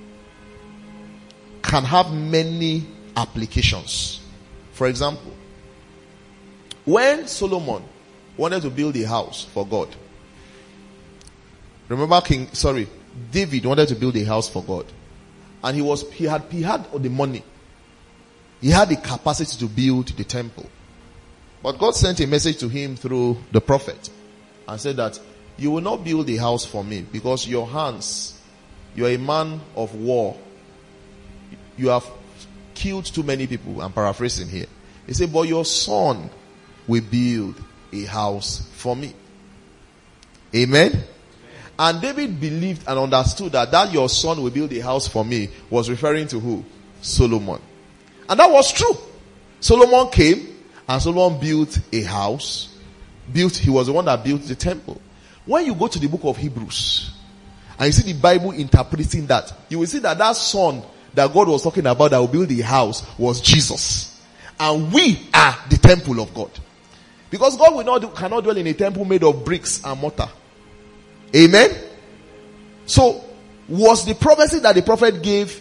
can have many applications. For example, when Solomon wanted to build a house for God, remember King, sorry, David wanted to build a house for God. And he was, he had, he had the money. He had the capacity to build the temple. But God sent a message to him through the prophet and said that you will not build a house for me because your hands, you are a man of war. You have killed too many people. I'm paraphrasing here. He said, but your son will build a house for me. Amen. And David believed and understood that that your son will build a house for me was referring to who? Solomon. And that was true. Solomon came and Solomon built a house. Built, he was the one that built the temple. When you go to the book of Hebrews and you see the Bible interpreting that, you will see that that son that God was talking about that will build the house was Jesus. And we are the temple of God. Because God will not, cannot dwell in a temple made of bricks and mortar. Amen. So, was the prophecy that the prophet gave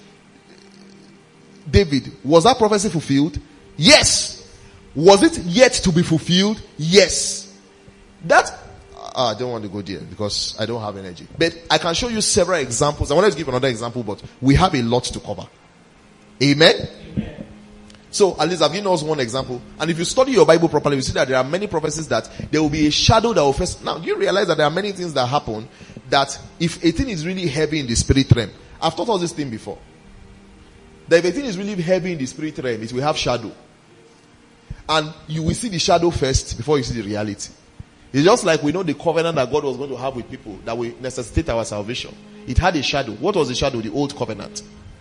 David, was that prophecy fulfilled? Yes. Was it yet to be fulfilled? Yes. That, uh, I don't want to go there because I don't have energy. But I can show you several examples. I wanted to give another example, but we have a lot to cover. Amen. Amen. So, at least I've given us one example. And if you study your Bible properly, you see that there are many prophecies that there will be a shadow that will first. Now, do you realize that there are many things that happen that if a thing is really heavy in the spirit realm, I've taught us this thing before. That if a thing is really heavy in the spirit realm, it will have shadow. And you will see the shadow first before you see the reality. It's just like we know the covenant that God was going to have with people that will necessitate our salvation. It had a shadow. What was the shadow? The old covenant.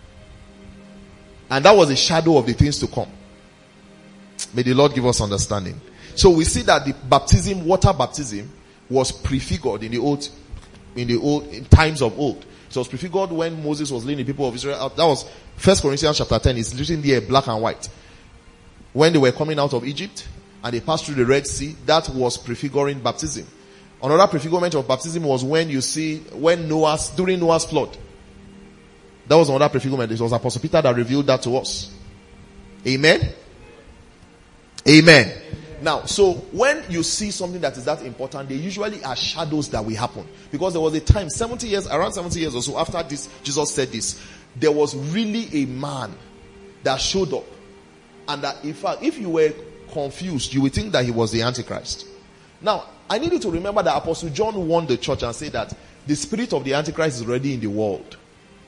And that was a shadow of the things to come. May the Lord give us understanding. So we see that the baptism, water baptism, was prefigured in the old, in the old, in times of old. It was prefigured when Moses was leading the people of Israel out. That was First Corinthians chapter ten. It's written there black and white. when they were coming out of Egypt and they passed through the Red Sea, that was prefiguring baptism. Another prefigurement of baptism was when you see, when Noah's, during Noah's flood. That was another prefigurement. It was Apostle Peter that revealed that to us. Amen? Amen. Now, so when you see something that is that important, they usually are shadows that will happen. Because there was a time, seventy years, around seventy years or so after this, Jesus said this, there was really a man that showed up. And that in fact, if you were confused, you would think that he was the Antichrist. Now, I need you to remember that Apostle John warned the church and said that the spirit of the Antichrist is already in the world.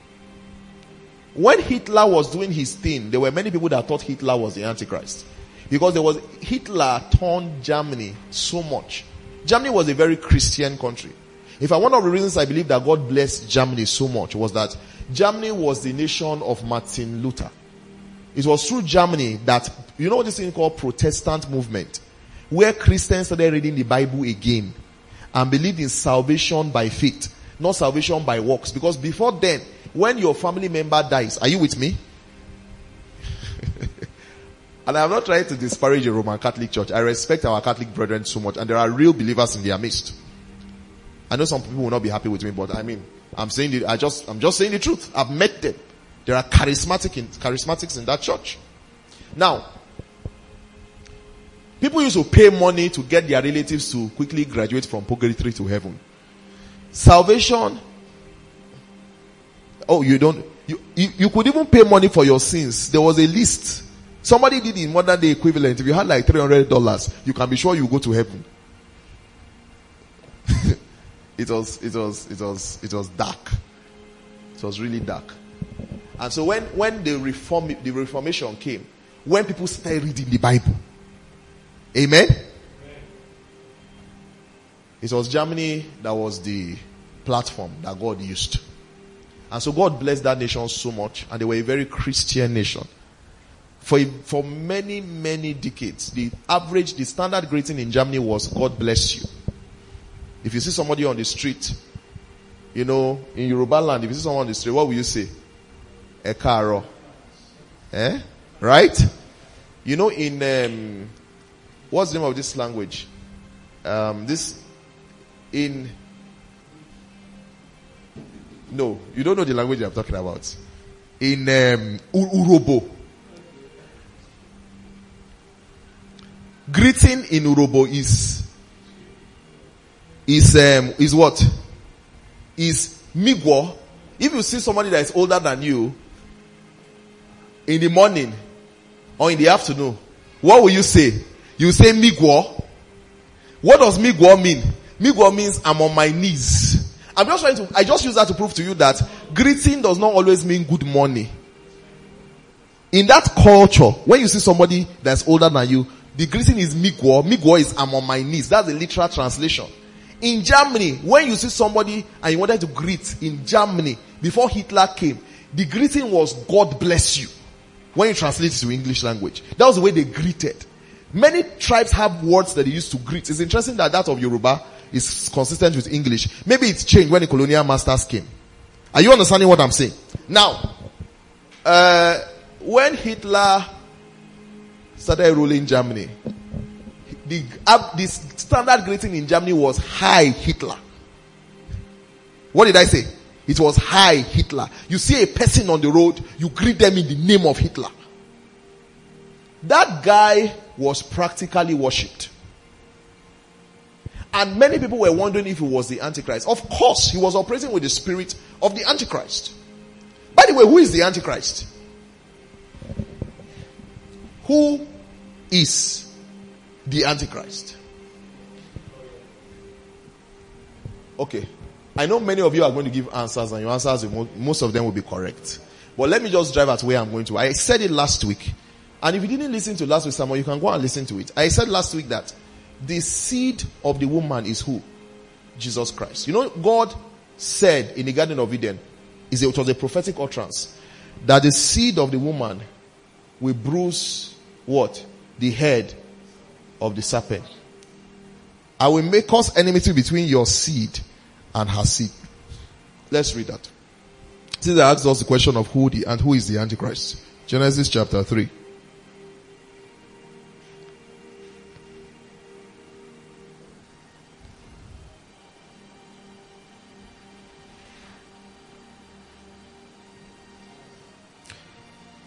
When Hitler was doing his thing, there were many people that thought Hitler was the Antichrist. Because there was, Hitler turned Germany so much. Germany was a very Christian country. In fact, one of the reasons I believe that God blessed Germany so much was that Germany was the nation of Martin Luther. It was through Germany that, you know what this thing called Protestant movement, where Christians started reading the Bible again and believed in salvation by faith, not salvation by works. Because before then, when your family member dies, are you with me? And I'm not trying to disparage the Roman Catholic Church. I respect our Catholic brethren so much, and there are real believers in their midst. I know some people will not be happy with me, but I mean, I'm saying the, I just, I'm just saying the truth. I've met them. There are charismatic in, charismatics in that church. Now, people used to pay money to get their relatives to quickly graduate from purgatory to heaven. Salvation. Oh, you don't, you, you, you could even pay money for your sins. There was a list. Somebody did in modern day equivalent. If you had like three hundred dollars, you can be sure you go to heaven. it was, it was, it was, it was dark. It was really dark. And so when, when the reform, the Reformation came, when people started reading the Bible, amen? Amen? It was Germany that was the platform that God used. And so God blessed that nation so much, and they were a very Christian nation. For, for many, many decades, the average, the standard greeting in Germany was, God bless you. If you see somebody on the street, you know, in Yoruba land, if you see someone on the street, what will you say? Ekaro. Eh? Right? You know, in, um, what's the name of this language? Um, this, in, no, you don't know the language I'm talking about. In, um, Urobo. Greeting in Urobo is, is, um, is what? Is migwo. If you see somebody that is older than you, in the morning, or in the afternoon, what will you say? You say migwo. What does migwo mean? Migwo means I'm on my knees. I'm just trying to, I just use that to prove to you that greeting does not always mean good morning. In that culture, when you see somebody that's older than you, the greeting is migwo. Migwo is I'm on my knees. That's the literal translation. In Germany, when you see somebody and you wanted to greet in Germany, before Hitler came, the greeting was God bless you. When you translate it to English language. That was the way they greeted. Many tribes have words that they used to greet. It's interesting that that of Yoruba is consistent with English. Maybe it's changed when the colonial masters came. Are you understanding what I'm saying? Now, uh, when Hitler started ruling Germany, the, uh, the standard greeting in Germany was Hi Hitler. What did I say? It was Hi Hitler. You see a person on the road, you greet them in the name of Hitler. That guy was practically worshipped. And many people were wondering if he was the Antichrist. Of course, he was operating with the spirit of the Antichrist. By the way, who is the Antichrist? Who is the Antichrist? Okay. I know many of you are going to give answers, and your answers, most of them will be correct. But let me just drive at where I'm going to. I said it last week. And if you didn't listen to last week's sermon, you can go and listen to it. I said last week that the seed of the woman is who? Jesus Christ. You know, God said in the Garden of Eden, it was a prophetic utterance, that the seed of the woman will bruise what? The head of the serpent. I will make cause enmity between your seed and her seed. Let's read that. Since I asked us the question of who the and who is the Antichrist. Genesis chapter three.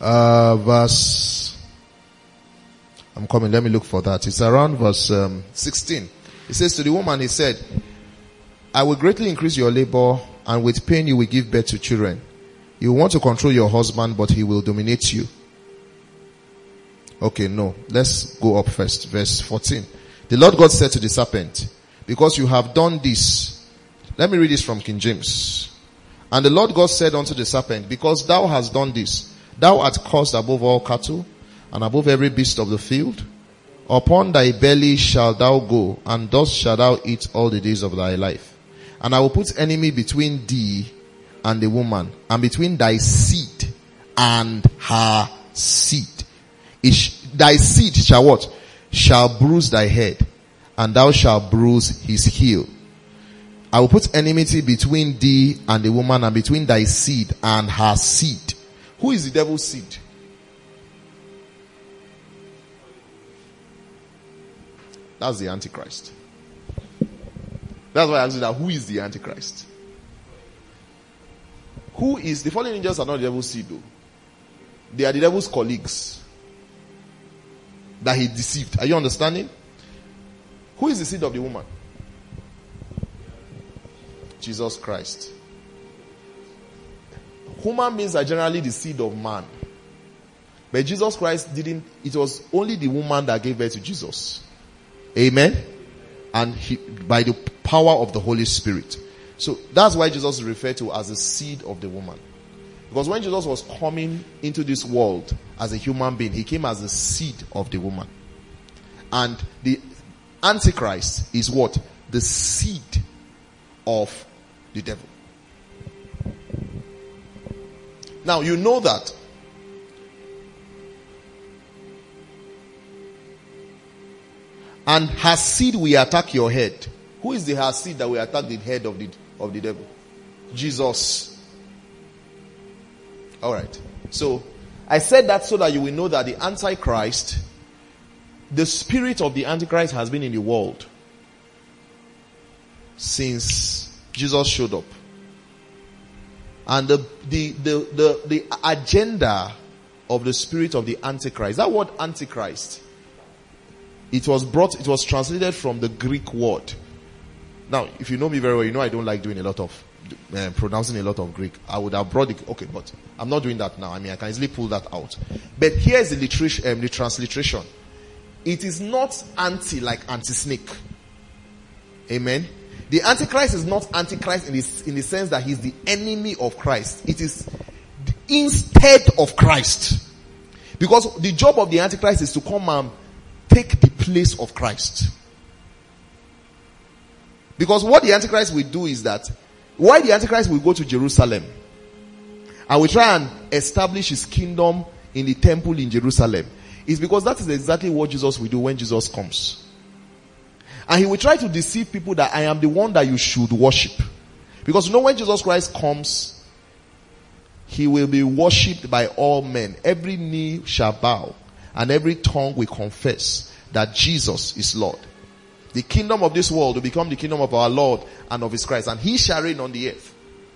Uh, verse, I'm coming, let me look for that. It's around verse um, sixteen. It says to the woman, he said, I will greatly increase your labor, and with pain you will give birth to children. You want to control your husband, but he will dominate you. Okay, no. Let's go up first. Verse fourteen. The Lord God said to the serpent, because you have done this. Let me read this from King James. And the Lord God said unto the serpent, because thou hast done this, thou art cursed above all cattle, and above every beast of the field. Upon thy belly shalt thou go, and dust shalt thou eat all the days of thy life. And I will put enemy between thee and the woman, and between thy seed and her seed. It sh- thy seed shall what? Shall bruise thy head, and thou shalt bruise his heel. I will put enmity between thee and the woman, and between thy seed and her seed. Who is the devil's seed? That's the Antichrist. That's why I asked you that. Who is the Antichrist? Who is, the fallen angels are not the devil's seed though. They are the devil's colleagues that he deceived. Are you understanding? Who is the seed of the woman? Jesus Christ. Human beings are generally the seed of man. But Jesus Christ didn't, it was only the woman that gave birth to Jesus. Amen? And he, by the power of the Holy Spirit. So that's why Jesus is referred to as the seed of the woman. Because when Jesus was coming into this world as a human being, he came as the seed of the woman. And the Antichrist is what? The seed of the devil. Now you know that and her seed will attack your head. Who is the her seed that will attack the head of the of the devil? Jesus. Alright. So I said that so that you will know that the Antichrist, the spirit of the Antichrist has been in the world since Jesus showed up. And the the the the, the agenda of the spirit of the Antichrist, that word Antichrist, it was brought, it was translated from the Greek word. Now, if you know me very well, you know I don't like doing a lot of, uh, pronouncing a lot of Greek. I would have brought it, okay, but I'm not doing that now. I mean, I can easily pull that out. But here's the literation, um, the transliteration. It is not anti like anti-snake. Amen. The Antichrist is not Antichrist in the, in the sense that he's the enemy of Christ. It is instead of Christ. Because the job of the Antichrist is to come and take the place of Christ. Because what the Antichrist will do is that, why the Antichrist will go to Jerusalem and will try and establish his kingdom in the temple in Jerusalem, is because that is exactly what Jesus will do when Jesus comes. And he will try to deceive people that I am the one that you should worship. Because you know, when Jesus Christ comes, he will be worshipped by all men. Every knee shall bow and every tongue will confess that Jesus is Lord. The kingdom of this world will become the kingdom of our Lord and of his Christ, and he shall reign on the earth.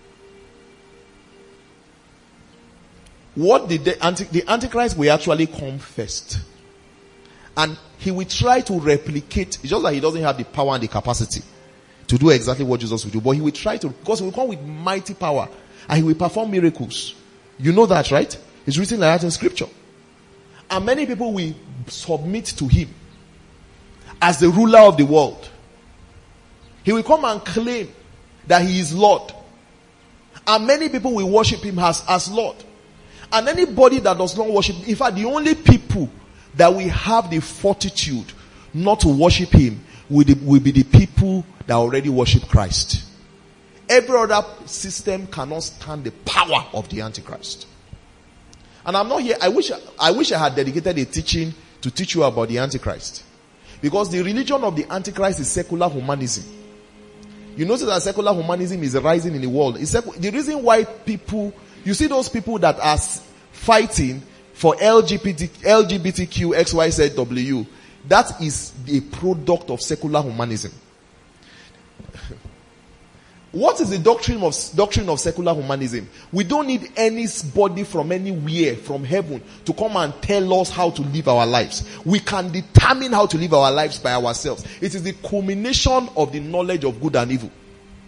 What did the, anti, the Antichrist will actually come first. And he will try to replicate, it's just that he doesn't have the power and the capacity to do exactly what Jesus will do. But he will try to, because he will come with mighty power and he will perform miracles. You know that, right? It's written like that in scripture. And many people will submit to him as the ruler of the world. He will come and claim that he is Lord. And many people will worship him as, as Lord. And anybody that does not worship, in fact, the only people that will have the fortitude not to worship him will, the, will be the people that already worship Christ. Every other system cannot stand the power of the Antichrist. And I'm not here, I wish, I wish I had dedicated a teaching to teach you about the Antichrist. Because the religion of the Antichrist is secular humanism. You notice that secular humanism is rising in the world. It's secu- the reason why people, you see those people that are fighting for L G B T, L G B T Q, X Y Z W, that is a product of secular humanism. What is the doctrine of doctrine of secular humanism? We don't need anybody from anywhere, from heaven, to come and tell us how to live our lives. We can determine how to live our lives by ourselves. It is the culmination of the knowledge of good and evil.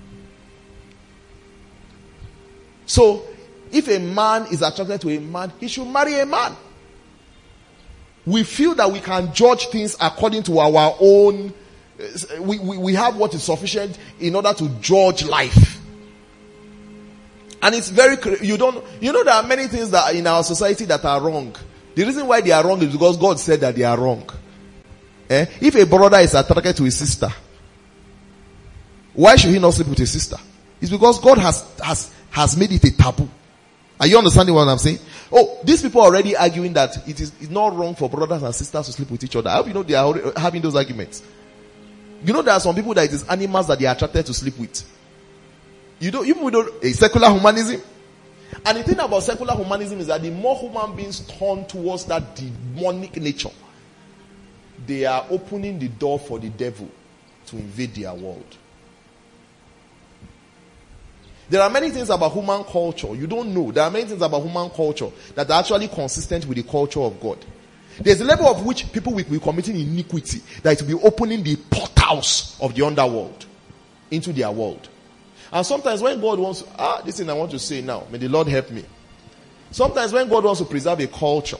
So, if a man is attracted to a man, he should marry a man. We feel that we can judge things according to our own. We, we, we have what is sufficient in order to judge life. And it's very, you don't, you know, there are many things that are in our society that are wrong. The reason why they are wrong is because God said that they are wrong. Eh? If a brother is attracted to his sister, why should he not sleep with his sister? It's because God has, has, has made it a taboo. Are you understanding what I'm saying? Oh, these people are already arguing that it is it's not wrong for brothers and sisters to sleep with each other. I hope you know they are having those arguments. You know there are some people that it is animals that they are attracted to sleep with. You don't, even we don't, a secular humanism. And the thing about secular humanism is that the more human beings turn towards that demonic nature, they are opening the door for the devil to invade their world. There are many things about human culture you don't know. There are many things about human culture that are actually consistent with the culture of God. There's a level of which people will be committing iniquity that will be opening the portals of the underworld into their world. And sometimes when God wants, ah, this thing I want to say now, may the Lord help me. Sometimes when God wants to preserve a culture.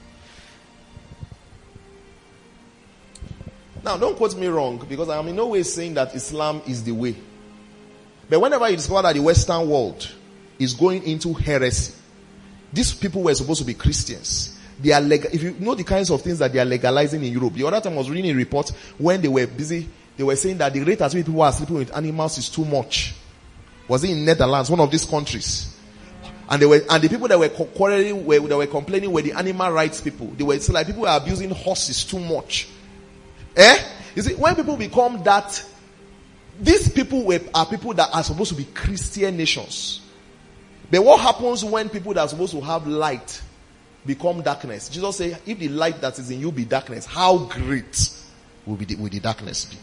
Now, don't quote me wrong, because I am in no way saying that Islam is the way. But whenever you discover that the Western world is going into heresy, these people were supposed to be Christians. They are leg- if you know the kinds of things that they are legalizing in Europe. The other time I was reading a report when they were busy, they were saying that the rate at which people are sleeping with animals is too much. Was it in Netherlands, one of these countries? And they were, and the people that were quarreling, were, that were complaining were the animal rights people. They were saying like people are abusing horses too much. Eh? You see, when people become that, these people were, are people that are supposed to be Christian nations. But what happens when people that are supposed to have light become darkness? Jesus said, if the light that is in you be darkness, how great will be the, will the darkness be?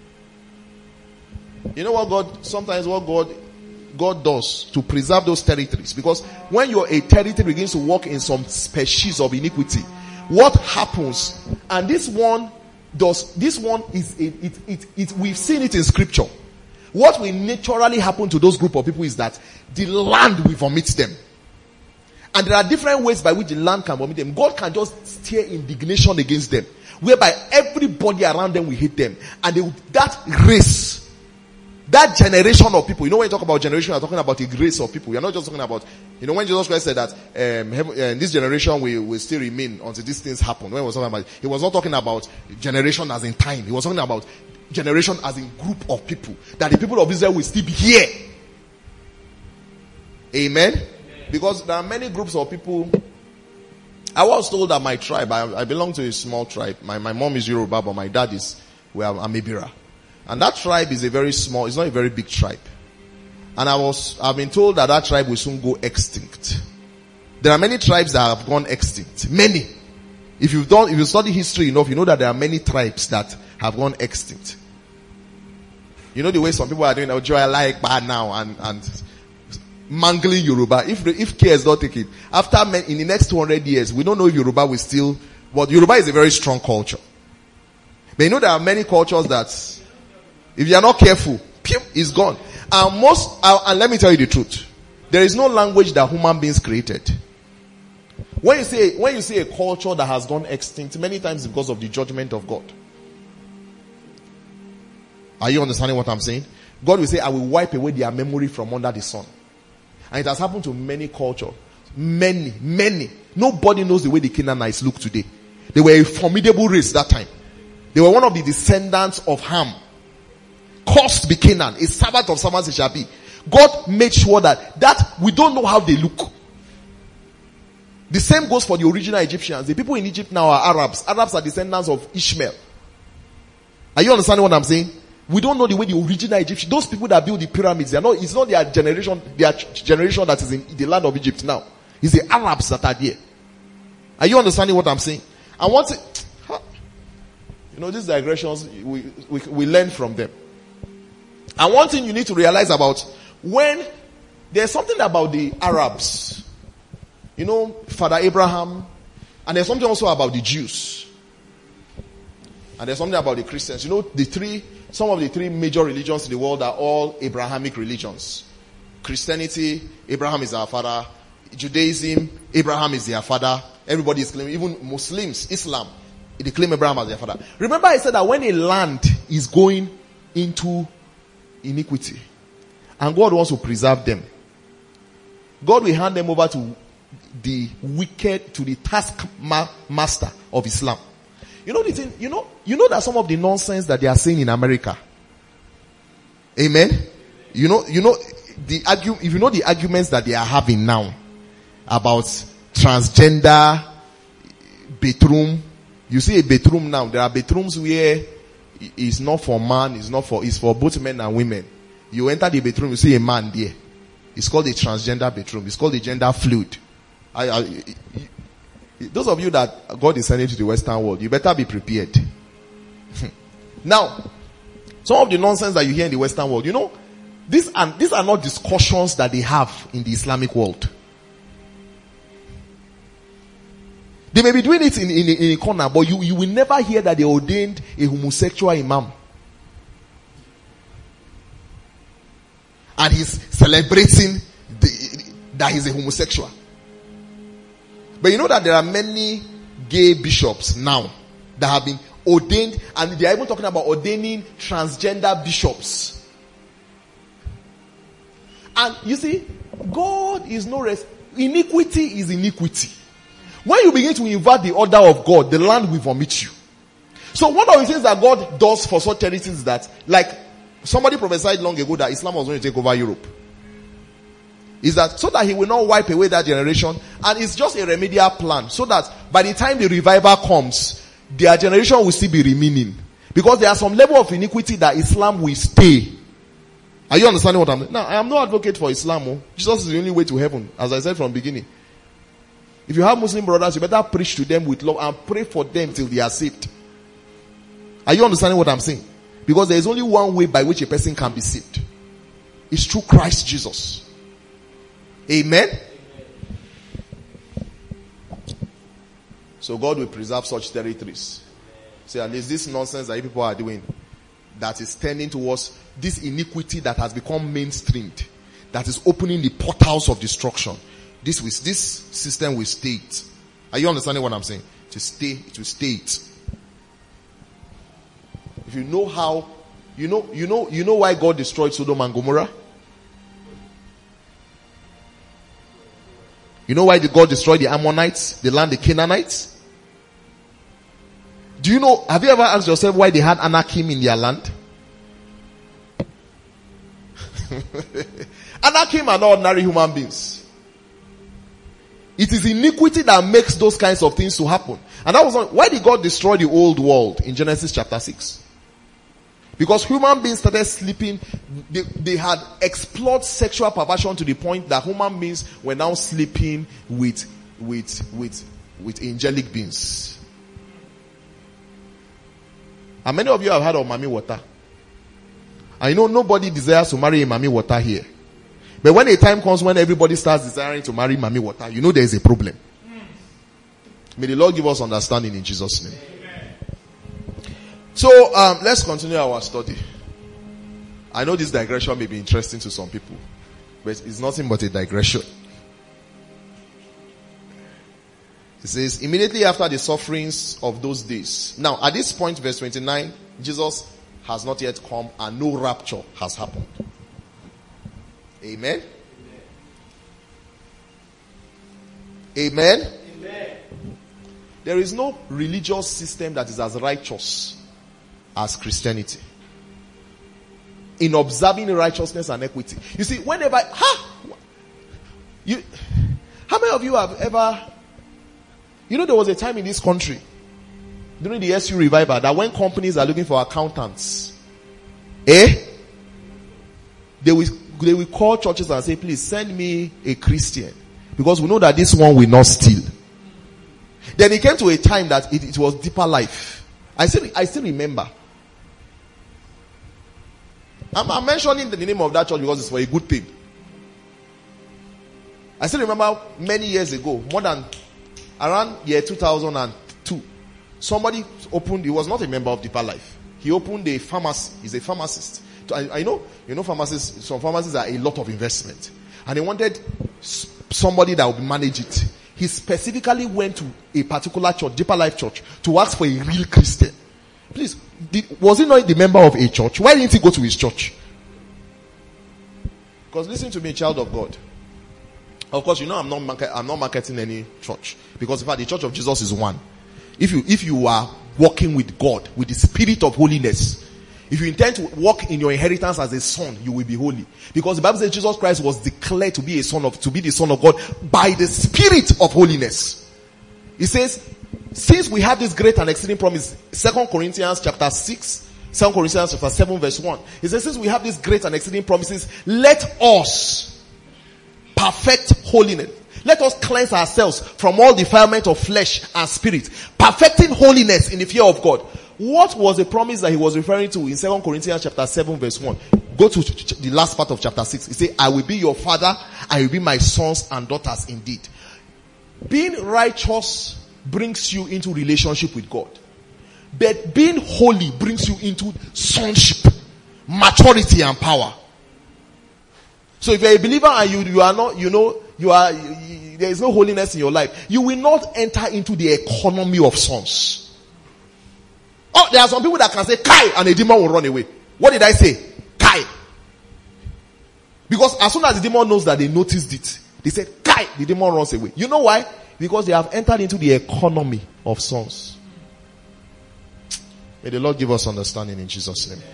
You know what God, sometimes what God, God does to preserve those territories. Because when your a territory begins to walk in some species of iniquity, what happens? And this one does, this one is, it, it, it, it, we've seen it in scripture. What will naturally happen to those group of people is that the land will vomit them. And there are different ways by which the land can vomit them. God can just stir indignation against them, whereby everybody around them will hate them. And they will, that race, that generation of people, you know when you talk about generation, you're talking about a race of people. You're not just talking about, you know when Jesus Christ said that um, heaven, uh, this generation will, will still remain until these things happen. When he was talking about, he was not talking about generation as in time. He was talking about generation as in group of people. That the people of Israel will still be here. Amen? Amen. Because there are many groups of people. I was told that my tribe, I, I belong to a small tribe. My, my mom is Yoruba, but my dad is, well, Amebira. And that tribe is a very small, it's not a very big tribe. And I was, I've been told that that tribe will soon go extinct. There are many tribes that have gone extinct. Many. If you've done, if you study history enough, you know that there are many tribes that have gone extinct. You know the way some people are doing, oh, Joy, I like bad now, and, and mangling Yoruba. If, if care is not taken, after, in the next two hundred years, we don't know if Yoruba will still, but Yoruba is a very strong culture. But you know there are many cultures that, if you are not careful, pew, it's gone. And most, uh, and let me tell you the truth. There is no language that human beings created. When you say, when you see a culture that has gone extinct, many times it's because of the judgment of God. Are you understanding what I'm saying? God will say, I will wipe away their memory from under the sun. And it has happened to many cultures. Many, many. Nobody knows the way the Canaanites look today. They were a formidable race that time. They were one of the descendants of Ham. Cursed be Canaan, a servant of servants it shall be. God made sure that, that we don't know how they look. The same goes for the original Egyptians. The people in Egypt now are Arabs. Arabs are descendants of Ishmael. Are you understanding what I'm saying? We don't know the way the original Egyptians, those people that built the pyramids, they are not, it's not their generation, their generation that is in the land of Egypt now. It's the Arabs that are there. Are you understanding what I'm saying? I want to, you know, these digressions, we, we, we learn from them. And one thing you need to realize about when there's something about the Arabs, you know, Father Abraham, and there's something also about the Jews. And there's something about the Christians. You know, the three, some of the three major religions in the world are all Abrahamic religions. Christianity, Abraham is our father. Judaism, Abraham is their father. Everybody is claiming, even Muslims, Islam, they claim Abraham as their father. Remember I said that when a land is going into iniquity, and God wants to preserve them, God will hand them over to the wicked, to the task ma- master of Islam. You know the thing, you know, you know that some of the nonsense that they are saying in America. Amen. You know, you know, the argue, if you know the arguments that they are having now about transgender bathroom, you see a bathroom now, there are bathrooms where it's not for man, it's not for, it's for both men and women. You enter the bathroom, you see a man there. It's called a transgender bathroom. It's called a gender fluid. I, I, I, those of you that God is sending to the Western world, you better be prepared. Now, some of the nonsense that you hear in the Western world, you know, these are, these are not discussions that they have in the Islamic world. They may be doing it in, in, in a corner, but you, you will never hear that they ordained a homosexual imam. And he's celebrating the, that he's a homosexual. But you know that there are many gay bishops now that have been ordained, and they are even talking about ordaining transgender bishops. And you see, God is no rest. Iniquity is iniquity. When you begin to invert the order of God, the land will vomit you. So one of the things that God does for such charities is that, like somebody prophesied long ago that Islam was going to take over Europe. Is that so that he will not wipe away that generation, and it's just a remedial plan so that by the time the revival comes, their generation will still be remaining. Because there are some level of iniquity that Islam will stay. Are you understanding what I'm saying? Now, I am no advocate for Islam. Oh. Jesus is the only way to heaven, as I said from the beginning. If you have Muslim brothers, you better preach to them with love and pray for them till they are saved. Are you understanding what I'm saying? Because there is only one way by which a person can be saved. It's through Christ Jesus. Amen? So God will preserve such territories. See, at least this nonsense that people are doing, that is tending towards this iniquity that has become mainstreamed, that is opening the portals of destruction. This will, this system will stay it. Are you understanding what I'm saying? To stay, it will stay it. If you know how, you know, you know, you know why God destroyed Sodom and Gomorrah? You know why the God destroyed the Ammonites, the land, the Canaanites? Do you know, have you ever asked yourself why they had Anakim in their land? Anakim are not ordinary human beings. It is iniquity that makes those kinds of things to happen. And that was not, why did God destroy the old world in Genesis chapter six? Because human beings started sleeping. They, they had explored sexual perversion to the point that human beings were now sleeping with, with, with, with angelic beings. And many of you have heard of Mami Water. I know nobody desires to marry a Mami Water here. But when a time comes when everybody starts desiring to marry Mami Water, you know there is a problem. May the Lord give us understanding in Jesus' name. Amen. So, um, let's continue our study. I know this digression may be interesting to some people, but it's nothing but a digression. It says, immediately after the sufferings of those days. Now, at this point, verse twenty-nine, Jesus has not yet come and no rapture has happened. Amen? Amen? Amen? There is no religious system that is as righteous as Christianity in observing righteousness and equity. You see, whenever, ha, you, how many of you have ever, you know, there was a time in this country during the S U revival that when companies are looking for accountants, eh, they will, they will call churches and say, please send me a Christian, because we know that this one will not steal. Then it came to a time that it, it was Deeper Life. I still, I still remember. I'm, I'm mentioning the name of that church because it's for a good thing. I still remember many years ago, more than around year two thousand two, somebody opened, he was not a member of Deeper Life. He opened a pharmacy. He's a pharmacist. I, I know, you know, pharmacists, some pharmacies are a lot of investment. And he wanted somebody that would manage it. He specifically went to a particular church, Deeper Life Church, to ask for a real Christian. Please, did, was he not the member of a church? Why didn't he go to his church? Because listen to me, child of God. Of course, you know I'm not market, I'm not marketing any church, because in fact the Church of Jesus is one. If you if you are walking with God, with the Spirit of holiness, if you intend to walk in your inheritance as a son, you will be holy. Because the Bible says Jesus Christ was declared to be a son of to be the Son of God by the Spirit of holiness. It says, since we have this great and exceeding promise, Second Corinthians chapter six, Second Corinthians chapter seven, verse one. It says, since we have these great and exceeding promises, let us perfect holiness. Let us cleanse ourselves from all defilement of flesh and spirit, perfecting holiness in the fear of God. What was the promise that he was referring to in Second Corinthians chapter seven, verse one? Go to the last part of chapter six. He said, I will be your father, I will be my sons and daughters indeed. Being righteous brings you into relationship with God. But being holy brings you into sonship, maturity and power. So if you're a believer and you, you are not, you know, you are, you, you, there is no holiness in your life, you will not enter into the economy of sons. Oh, there are some people that can say, Kai, and a demon will run away. What did I say? Kai. Because as soon as the demon knows that they noticed it, they said, Kai, the demon runs away. You know why? Because they have entered into the economy of sons. May the Lord give us understanding in Jesus' name.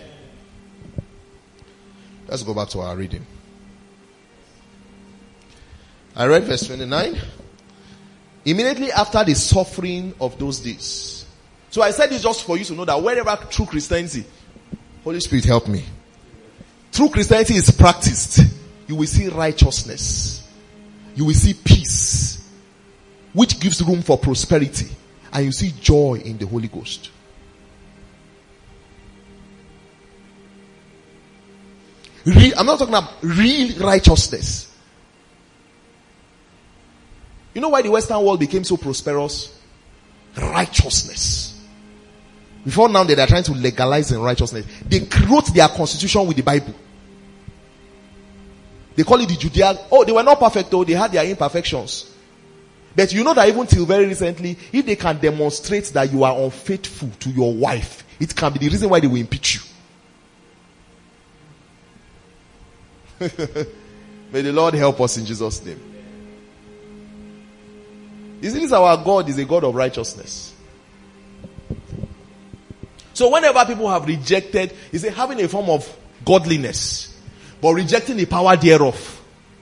Let's go back to our reading. I read verse twenty-nine. Immediately after the suffering of those days. So I said this just for you to know that wherever true Christianity, Holy Spirit help me. True Christianity is practiced. You will see righteousness. You will see peace, which gives room for prosperity. And you see joy in the Holy Ghost. Real, I'm not talking about real righteousness. You know why the Western world became so prosperous? Righteousness. Before now, they are trying to legalize in righteousness. They wrote their constitution with the Bible. They call it the Judea. Oh, they were not perfect though. They had their imperfections. But you know that even till very recently, if they can demonstrate that you are unfaithful to your wife, it can be the reason why they will impeach you. May the Lord help us in Jesus' name. You see, this our God is a God of righteousness. So whenever people have rejected, is it having a form of godliness, but rejecting the power thereof.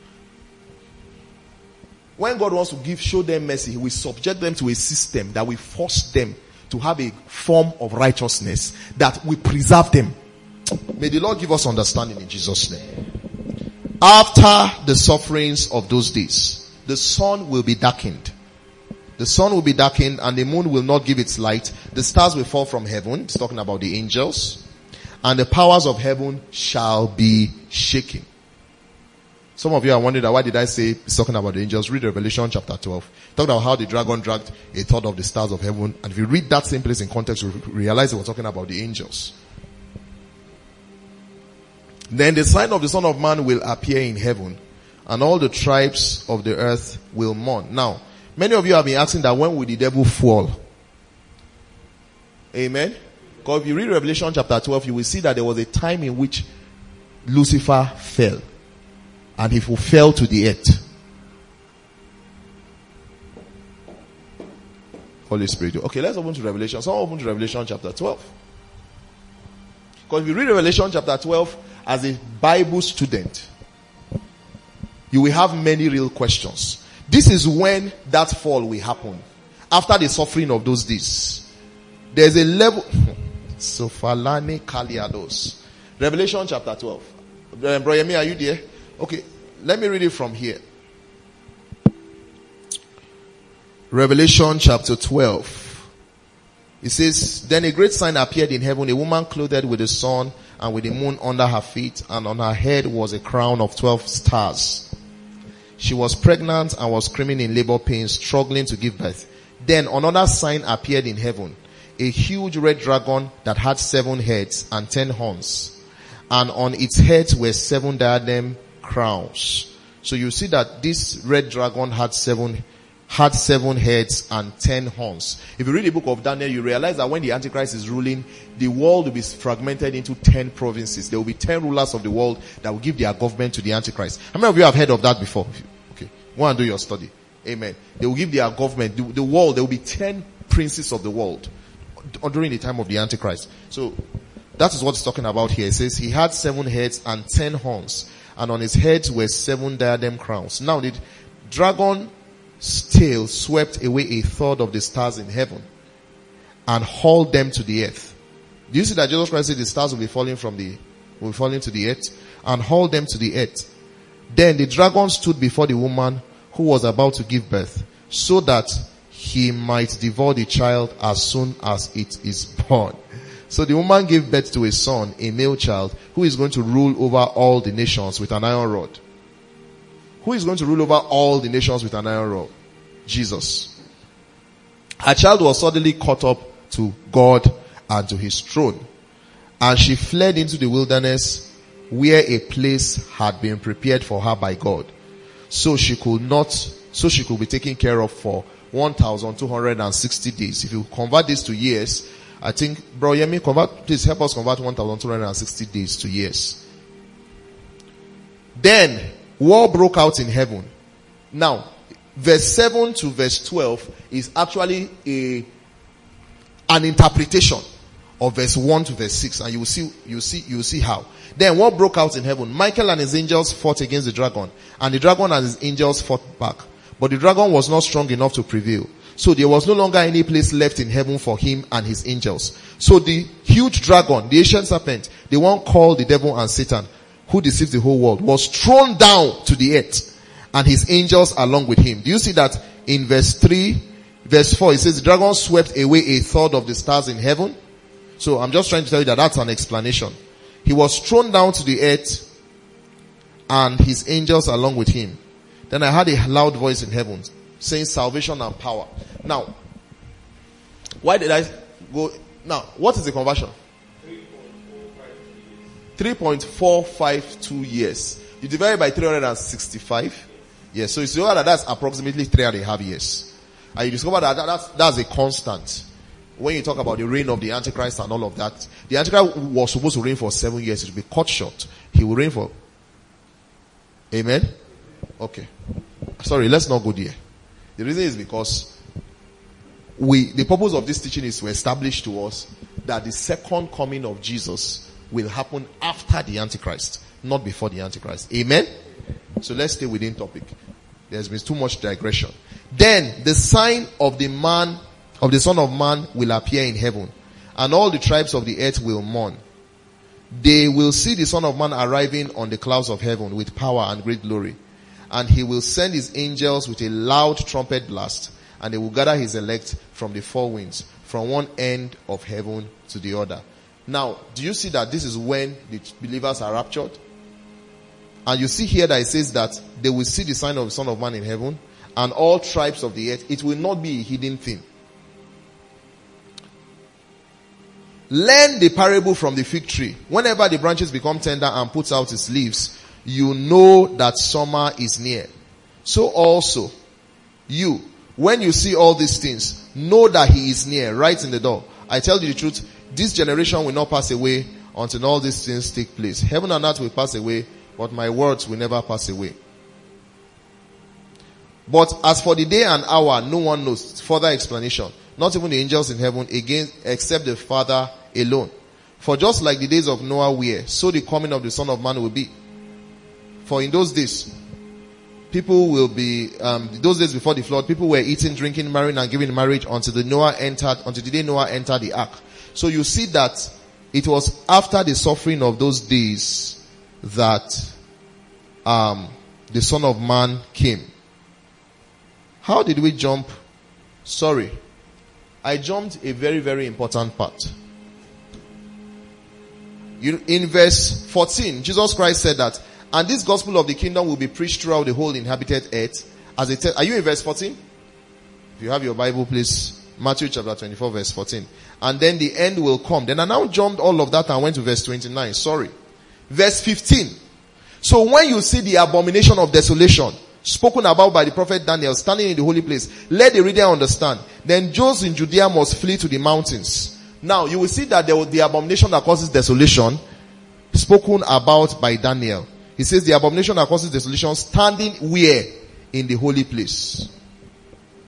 When God wants to give, show them mercy, He will subject them to a system that will force them to have a form of righteousness that will preserve them. May the Lord give us understanding in Jesus' name. After the sufferings of those days, the sun will be darkened. The sun will be darkened and the moon will not give its light. The stars will fall from heaven. It's talking about the angels. And the powers of heaven shall be shaken. Some of you are wondering, why did I say it's talking about the angels? Read Revelation chapter twelve. Talking about how the dragon dragged a third of the stars of heaven. And if you read that same place in context, you realize it was talking about the angels. Then the sign of the Son of Man will appear in heaven, and all the tribes of the earth will mourn. Now, many of you have been asking that when will the devil fall? Amen? Because if you read Revelation chapter twelve, you will see that there was a time in which Lucifer fell. And he fell to the earth. Holy Spirit. Okay, let's open to Revelation. Someone open to Revelation chapter twelve. Because if you read Revelation chapter twelve as a Bible student, you will have many real questions. This is when that fall will happen. After the suffering of those days. There's a level. Sofalane Kaliados. Revelation chapter twelve. Brother Yemi, are you there? Okay, let me read it from here. Revelation chapter twelve. It says, then a great sign appeared in heaven, a woman clothed with the sun and with the moon under her feet, and on her head was a crown of twelve stars. She was pregnant and was screaming in labor pains, struggling to give birth. Then another sign appeared in heaven, a huge red dragon that had seven heads and ten horns, and on its heads were seven diadem crowns. So you see that this red dragon had seven had seven heads and ten horns. If you read the book of Daniel, you realize that when the Antichrist is ruling, the world will be fragmented into ten provinces. There will be ten rulers of the world that will give their government to the Antichrist. How many of you have heard of that before? Okay, go and do your study. Amen. They will give their government, the, the world, there will be ten princes of the world during the time of the Antichrist. So that is what it's talking about here. It says he had seven heads and ten horns, and on his heads were seven diadem crowns. Now the dragon's tail swept away a third of the stars in heaven and hauled them to the earth. Do you see that Jesus Christ said the stars will be falling from the, will be falling to the earth, and hauled them to the earth? Then the dragon stood before the woman who was about to give birth, so that he might devour the child as soon as it is born. So the woman gave birth to a son, a male child, who is going to rule over all the nations with an iron rod. Who is going to rule over all the nations with an iron rod? Jesus. Her child was suddenly caught up to God and to his throne, and she fled into the wilderness, where a place had been prepared for her by God. So she could not, so she could be taken care of for one thousand two hundred sixty days. If you convert this to years, I think, bro, Yemi, convert, please help us convert one thousand two hundred sixty days to years. Then, war broke out in heaven. Now, verse seven to verse twelve is actually a, an interpretation of verse one to verse six, and you will see, you will see, you will see how. Then war broke out in heaven. Michael and his angels fought against the dragon, and the dragon and his angels fought back. But the dragon was not strong enough to prevail. So there was no longer any place left in heaven for him and his angels. So the huge dragon, the ancient serpent, the one called the devil and Satan, who deceives the whole world, was thrown down to the earth, and his angels along with him. Do you see that in verse three, verse four, it says the dragon swept away a third of the stars in heaven? So I'm just trying to tell you that that's an explanation. He was thrown down to the earth, and his angels along with him. Then I heard a loud voice in heaven saying salvation and power. Now, why did I go? Now, what is the conversion? three point four five two years. You divide it by three hundred sixty-five. Yes, so you see that that's approximately three and a half years. And you discover that that's, that's a constant. When you talk about the reign of the Antichrist and all of that, the Antichrist was supposed to reign for seven years. It will be cut short. He will reign for... Amen? Okay. Sorry, let's not go there. The reason is because we, the purpose of this teaching is to establish to us that the second coming of Jesus will happen after the Antichrist, not before the Antichrist. Amen? So let's stay within topic. There's been too much digression. Then the sign of the man, of the Son of Man will appear in heaven, and all the tribes of the earth will mourn. They will see the Son of Man arriving on the clouds of heaven with power and great glory. And he will send his angels with a loud trumpet blast, and they will gather his elect from the four winds, from one end of heaven to the other. Now, do you see that this is when the believers are raptured? And you see here that it says that they will see the sign of the Son of Man in heaven, and all tribes of the earth. It will not be a hidden thing. Learn the parable from the fig tree. Whenever the branches become tender and puts out its leaves, you know that summer is near. So also, you, when you see all these things, know that he is near, right in the door. I tell you the truth, this generation will not pass away until all these things take place. Heaven and earth will pass away, but my words will never pass away. But as for the day and hour, no one knows. Further explanation. Not even the angels in heaven, again, except the Father alone. For just like the days of Noah were, so the coming of the Son of Man will be. For in those days, people will be, um, those days before the flood, people were eating, drinking, marrying, and giving marriage until the Noah entered, until the day Noah entered the ark. So you see that it was after the suffering of those days that um, the Son of Man came. How did we jump? Sorry. I jumped a very, very important part. You, in verse fourteen, Jesus Christ said that, and this gospel of the kingdom will be preached throughout the whole inhabited earth. As it are you in verse fourteen? If you have your Bible, please. Matthew chapter twenty-four verse fourteen. And then the end will come. Then I now jumped all of that and went to verse twenty-nine. Sorry. Verse fifteen. So when you see the abomination of desolation spoken about by the prophet Daniel standing in the holy place, let the reader understand. Then Jews in Judea must flee to the mountains. Now you will see that the, the abomination that causes desolation spoken about by Daniel. He says the abomination that causes desolation standing where? In the holy place.